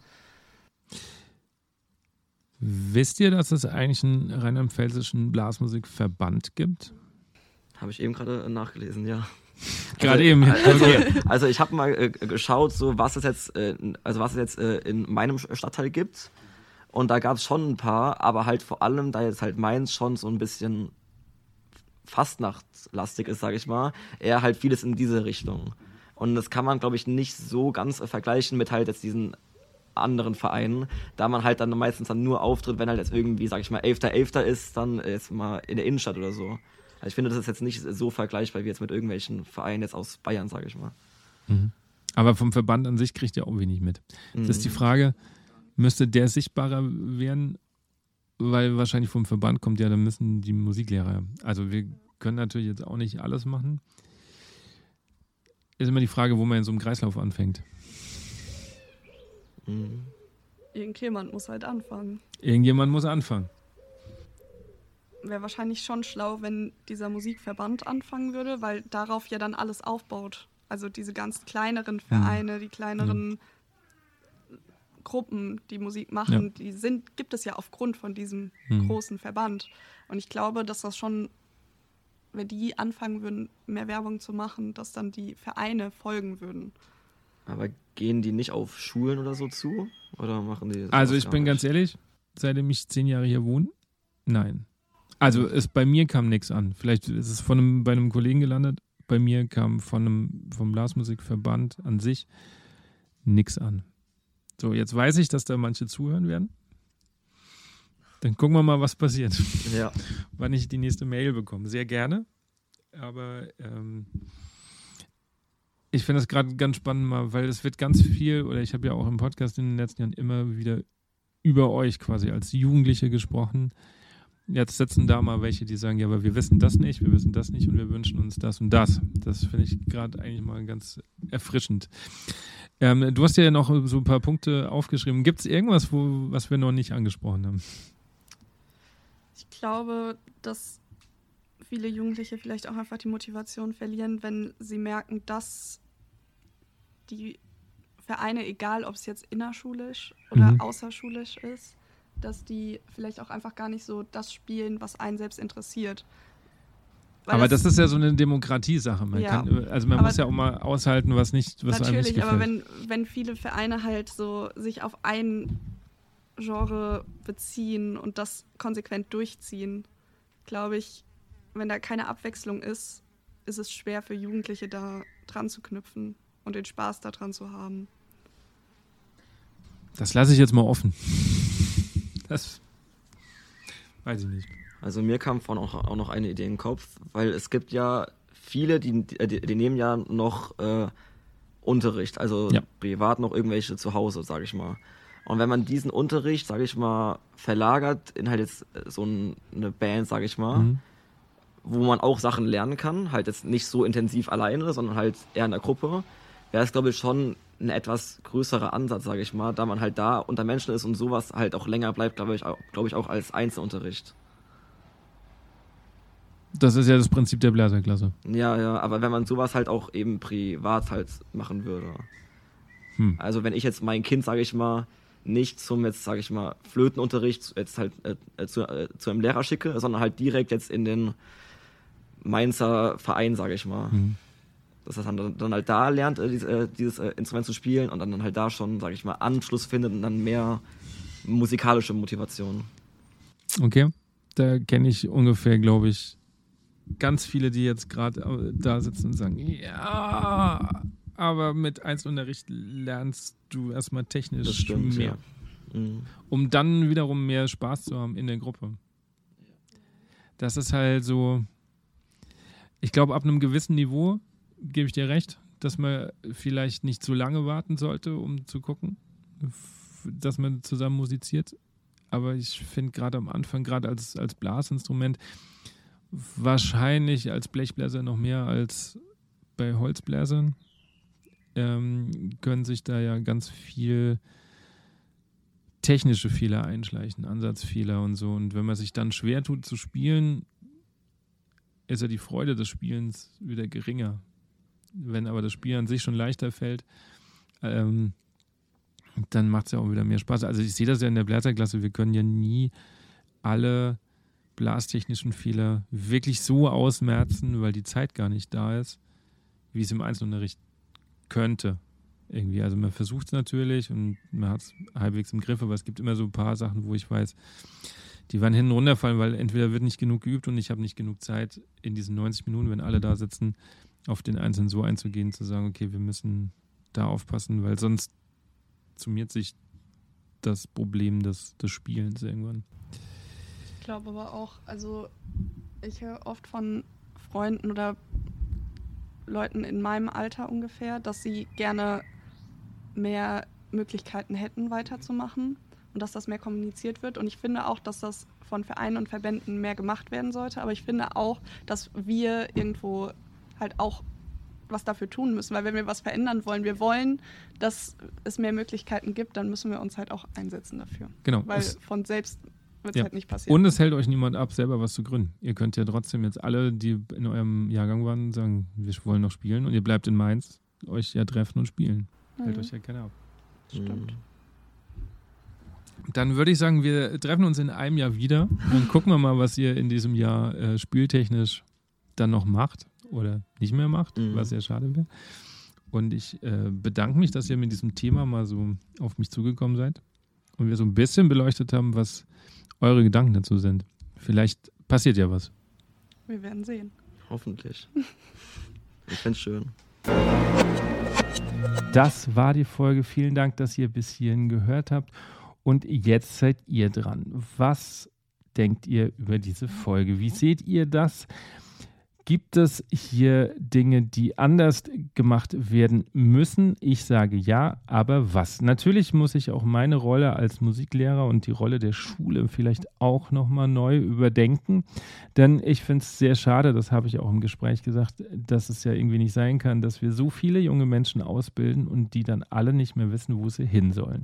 Wisst ihr, dass es eigentlich einen rheinland-pfälzischen Blasmusikverband gibt? Habe ich eben gerade nachgelesen, ja. Gerade eben. Also ich habe mal geschaut, so was es jetzt in meinem Stadtteil gibt. Und da gab es schon ein paar, aber halt vor allem, da jetzt halt Mainz schon so ein bisschen fastnachtslastig ist, sage ich mal, eher halt vieles in diese Richtung. Und das kann man, glaube ich, nicht so ganz vergleichen mit halt jetzt diesen anderen Vereinen, da man halt dann meistens dann nur auftritt, wenn halt jetzt irgendwie, sag ich mal, 11.11. ist, dann jetzt mal in der Innenstadt oder so. Also ich finde, das ist jetzt nicht so vergleichbar wie jetzt mit irgendwelchen Vereinen jetzt aus Bayern, sage ich mal. Aber vom Verband an sich kriegt ihr auch wenig mit. Das ist die Frage, müsste der sichtbarer werden? Weil wahrscheinlich vom Verband kommt ja, dann müssen die Musiklehrer, also wir können natürlich jetzt auch nicht alles machen. Ist immer die Frage, wo man in so einem Kreislauf anfängt. Irgendjemand muss halt anfangen. Irgendjemand muss anfangen. Wäre wahrscheinlich schon schlau, wenn dieser Musikverband anfangen würde, weil darauf ja dann alles aufbaut. Also diese ganz kleineren Vereine, die kleineren Gruppen, die Musik machen, gibt es ja aufgrund von diesem großen Verband. Und ich glaube, dass das schon, wenn die anfangen würden, mehr Werbung zu machen, dass dann die Vereine folgen würden. Aber gehen die nicht auf Schulen oder so zu? Oder machen die das? Also ich bin ganz ehrlich, seitdem ich 10 Jahre hier wohne, nein. Also bei mir kam nichts an. Vielleicht ist es bei einem Kollegen gelandet. Bei mir kam vom Blasmusikverband an sich nichts an. So, jetzt weiß ich, dass da manche zuhören werden. Dann gucken wir mal, was passiert. Ja. Wann ich die nächste Mail bekomme. Sehr gerne. Aber ich finde das gerade ganz spannend mal, weil es wird ganz viel, oder ich habe ja auch im Podcast in den letzten Jahren immer wieder über euch quasi als Jugendliche gesprochen. Jetzt sitzen da mal welche, die sagen, ja, aber wir wissen das nicht und wir wünschen uns das und das. Das finde ich gerade eigentlich mal ganz erfrischend. Du hast ja noch so ein paar Punkte aufgeschrieben. Gibt es irgendwas, was wir noch nicht angesprochen haben? Ich glaube, dass viele Jugendliche vielleicht auch einfach die Motivation verlieren, wenn sie merken, dass die Vereine, egal ob es jetzt innerschulisch oder außerschulisch ist, dass die vielleicht auch einfach gar nicht so das spielen, was einen selbst interessiert. Weil aber das ist ja so eine Demokratiesache. Man muss ja auch mal aushalten, was einem nicht gefällt. Natürlich, aber wenn viele Vereine halt so sich auf ein Genre beziehen und das konsequent durchziehen, glaube ich, wenn da keine Abwechslung ist, ist es schwer für Jugendliche da dran zu knüpfen und den Spaß daran zu haben. Das lasse ich jetzt mal offen. Das weiß ich nicht. Also mir kam vorhin auch noch eine Idee in den Kopf, weil es gibt ja viele, die nehmen ja noch Unterricht, also privat noch irgendwelche zu Hause, sage ich mal. Und wenn man diesen Unterricht, sage ich mal, verlagert in halt jetzt so eine Band, sage ich mal, wo man auch Sachen lernen kann, halt jetzt nicht so intensiv alleine, sondern halt eher in der Gruppe, wäre es, glaube ich, schon ein etwas größerer Ansatz, sage ich mal, da man halt da unter Menschen ist und sowas halt auch länger bleibt, glaube ich auch als Einzelunterricht. Das ist ja das Prinzip der Bläserklasse. Ja, aber wenn man sowas halt auch eben privat halt machen würde. Also wenn ich jetzt mein Kind, sage ich mal, nicht zum jetzt, sage ich mal, Flötenunterricht jetzt halt zu einem Lehrer schicke, sondern halt direkt jetzt in den Mainzer Verein, sage ich mal. Dass er dann halt da lernt, dieses Instrument zu spielen und dann halt da schon, sage ich mal, Anschluss findet und dann mehr musikalische Motivation. Okay, da kenne ich ungefähr, glaube ich, ganz viele, die jetzt gerade da sitzen und sagen, ja, aber mit Einzelunterricht lernst du erstmal technisch das stimmt, mehr. Ja. Um dann wiederum mehr Spaß zu haben in der Gruppe. Das ist halt so, ich glaube, ab einem gewissen Niveau gebe ich dir recht, dass man vielleicht nicht zu lange warten sollte, um zu gucken, dass man zusammen musiziert. Aber ich finde gerade am Anfang, gerade als Blasinstrument, wahrscheinlich als Blechbläser noch mehr als bei Holzbläsern, können sich da ja ganz viel technische Fehler einschleichen, Ansatzfehler und so. Und wenn man sich dann schwer tut zu spielen, ist ja die Freude des Spielens wieder geringer. Wenn aber das Spiel an sich schon leichter fällt, dann macht es ja auch wieder mehr Spaß. Also ich sehe das ja in der Bläserklasse, wir können ja nie alle blastechnischen Fehler wirklich so ausmerzen, weil die Zeit gar nicht da ist, wie es im Einzelunterricht könnte. Irgendwie. Also man versucht es natürlich und man hat es halbwegs im Griff, aber es gibt immer so ein paar Sachen, wo ich weiß, die werden hinten runterfallen, weil entweder wird nicht genug geübt und ich habe nicht genug Zeit in diesen 90 Minuten, wenn alle da sitzen, auf den Einzelnen so einzugehen, zu sagen, okay, wir müssen da aufpassen, weil sonst summiert sich das Problem des Spielens irgendwann. Ich glaube aber auch, also ich höre oft von Freunden oder Leuten in meinem Alter ungefähr, dass sie gerne mehr Möglichkeiten hätten, weiterzumachen und dass das mehr kommuniziert wird. Und ich finde auch, dass das von Vereinen und Verbänden mehr gemacht werden sollte. Aber ich finde auch, dass wir irgendwo halt auch was dafür tun müssen. Weil wenn wir was verändern wollen, wir wollen, dass es mehr Möglichkeiten gibt, dann müssen wir uns halt auch einsetzen dafür. Genau. Weil von selbst wird es halt nicht passieren. Und es hält euch niemand ab, selber was zu gründen. Ihr könnt ja trotzdem jetzt alle, die in eurem Jahrgang waren, sagen, wir wollen noch spielen und ihr bleibt in Mainz, euch ja treffen und spielen. Hält euch ja keiner ab. Stimmt. Dann würde ich sagen, wir treffen uns in einem Jahr wieder. Dann gucken wir mal, was ihr in diesem Jahr spieltechnisch dann noch macht oder nicht mehr macht, was sehr schade wäre. Und ich bedanke mich, dass ihr mit diesem Thema mal so auf mich zugekommen seid und wir so ein bisschen beleuchtet haben, was eure Gedanken dazu sind. Vielleicht passiert ja was. Wir werden sehen. Hoffentlich. Ich find's schön. Das war die Folge. Vielen Dank, dass ihr bis hierhin gehört habt. Und jetzt seid ihr dran. Was denkt ihr über diese Folge? Wie seht ihr das? Gibt es hier Dinge, die anders gemacht werden müssen? Ich sage ja, aber was? Natürlich muss ich auch meine Rolle als Musiklehrer und die Rolle der Schule vielleicht auch nochmal neu überdenken, denn ich finde es sehr schade, das habe ich auch im Gespräch gesagt, dass es ja irgendwie nicht sein kann, dass wir so viele junge Menschen ausbilden und die dann alle nicht mehr wissen, wo sie hin sollen.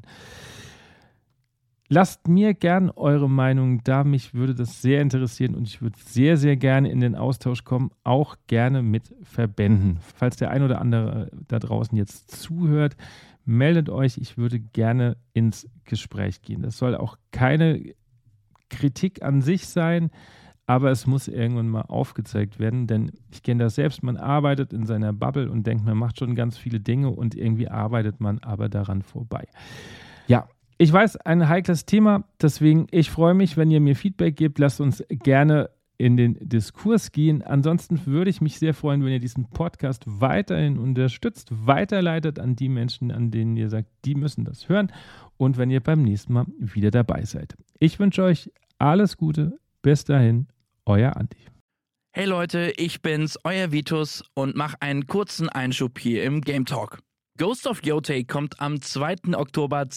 Lasst mir gern eure Meinung da, mich würde das sehr interessieren und ich würde sehr, sehr gerne in den Austausch kommen, auch gerne mit Verbänden. Falls der ein oder andere da draußen jetzt zuhört, meldet euch, ich würde gerne ins Gespräch gehen. Das soll auch keine Kritik an sich sein, aber es muss irgendwann mal aufgezeigt werden, denn ich kenne das selbst, man arbeitet in seiner Bubble und denkt, man macht schon ganz viele Dinge und irgendwie arbeitet man aber daran vorbei. Ja, ich weiß, ein heikles Thema, deswegen ich freue mich, wenn ihr mir Feedback gebt. Lasst uns gerne in den Diskurs gehen. Ansonsten würde ich mich sehr freuen, wenn ihr diesen Podcast weiterhin unterstützt, weiterleitet an die Menschen, an denen ihr sagt, die müssen das hören und wenn ihr beim nächsten Mal wieder dabei seid. Ich wünsche euch alles Gute. Bis dahin, euer Andi. Hey Leute, ich bin's, euer Vitus und mache einen kurzen Einschub hier im Game Talk. Ghost of Yotei kommt am 2. Oktober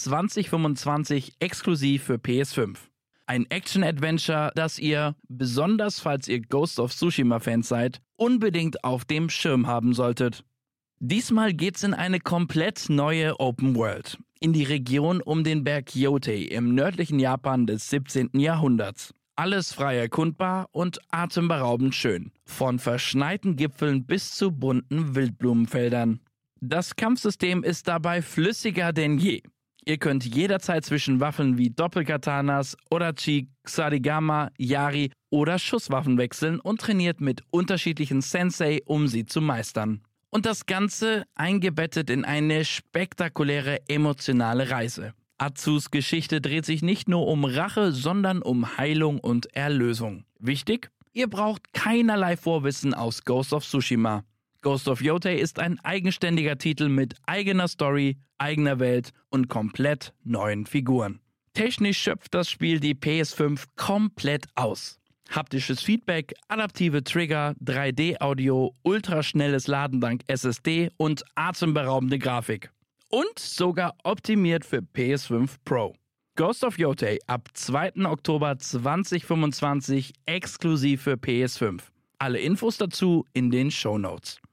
2025 exklusiv für PS5. Ein Action-Adventure, das ihr, besonders falls ihr Ghost of Tsushima-Fans seid, unbedingt auf dem Schirm haben solltet. Diesmal geht's in eine komplett neue Open World, in die Region um den Berg Yotei im nördlichen Japan des 17. Jahrhunderts. Alles frei erkundbar und atemberaubend schön, von verschneiten Gipfeln bis zu bunten Wildblumenfeldern. Das Kampfsystem ist dabei flüssiger denn je. Ihr könnt jederzeit zwischen Waffen wie Doppelkatanas, Odachi, Ksarigama, Yari oder Schusswaffen wechseln und trainiert mit unterschiedlichen Sensei, um sie zu meistern. Und das Ganze eingebettet in eine spektakuläre emotionale Reise. Atsus Geschichte dreht sich nicht nur um Rache, sondern um Heilung und Erlösung. Wichtig? Ihr braucht keinerlei Vorwissen aus Ghost of Tsushima. Ghost of Yotei ist ein eigenständiger Titel mit eigener Story, eigener Welt und komplett neuen Figuren. Technisch schöpft das Spiel die PS5 komplett aus. Haptisches Feedback, adaptive Trigger, 3D-Audio, ultraschnelles Laden dank SSD und atemberaubende Grafik. Und sogar optimiert für PS5 Pro. Ghost of Yotei ab 2. Oktober 2025 exklusiv für PS5. Alle Infos dazu in den Shownotes.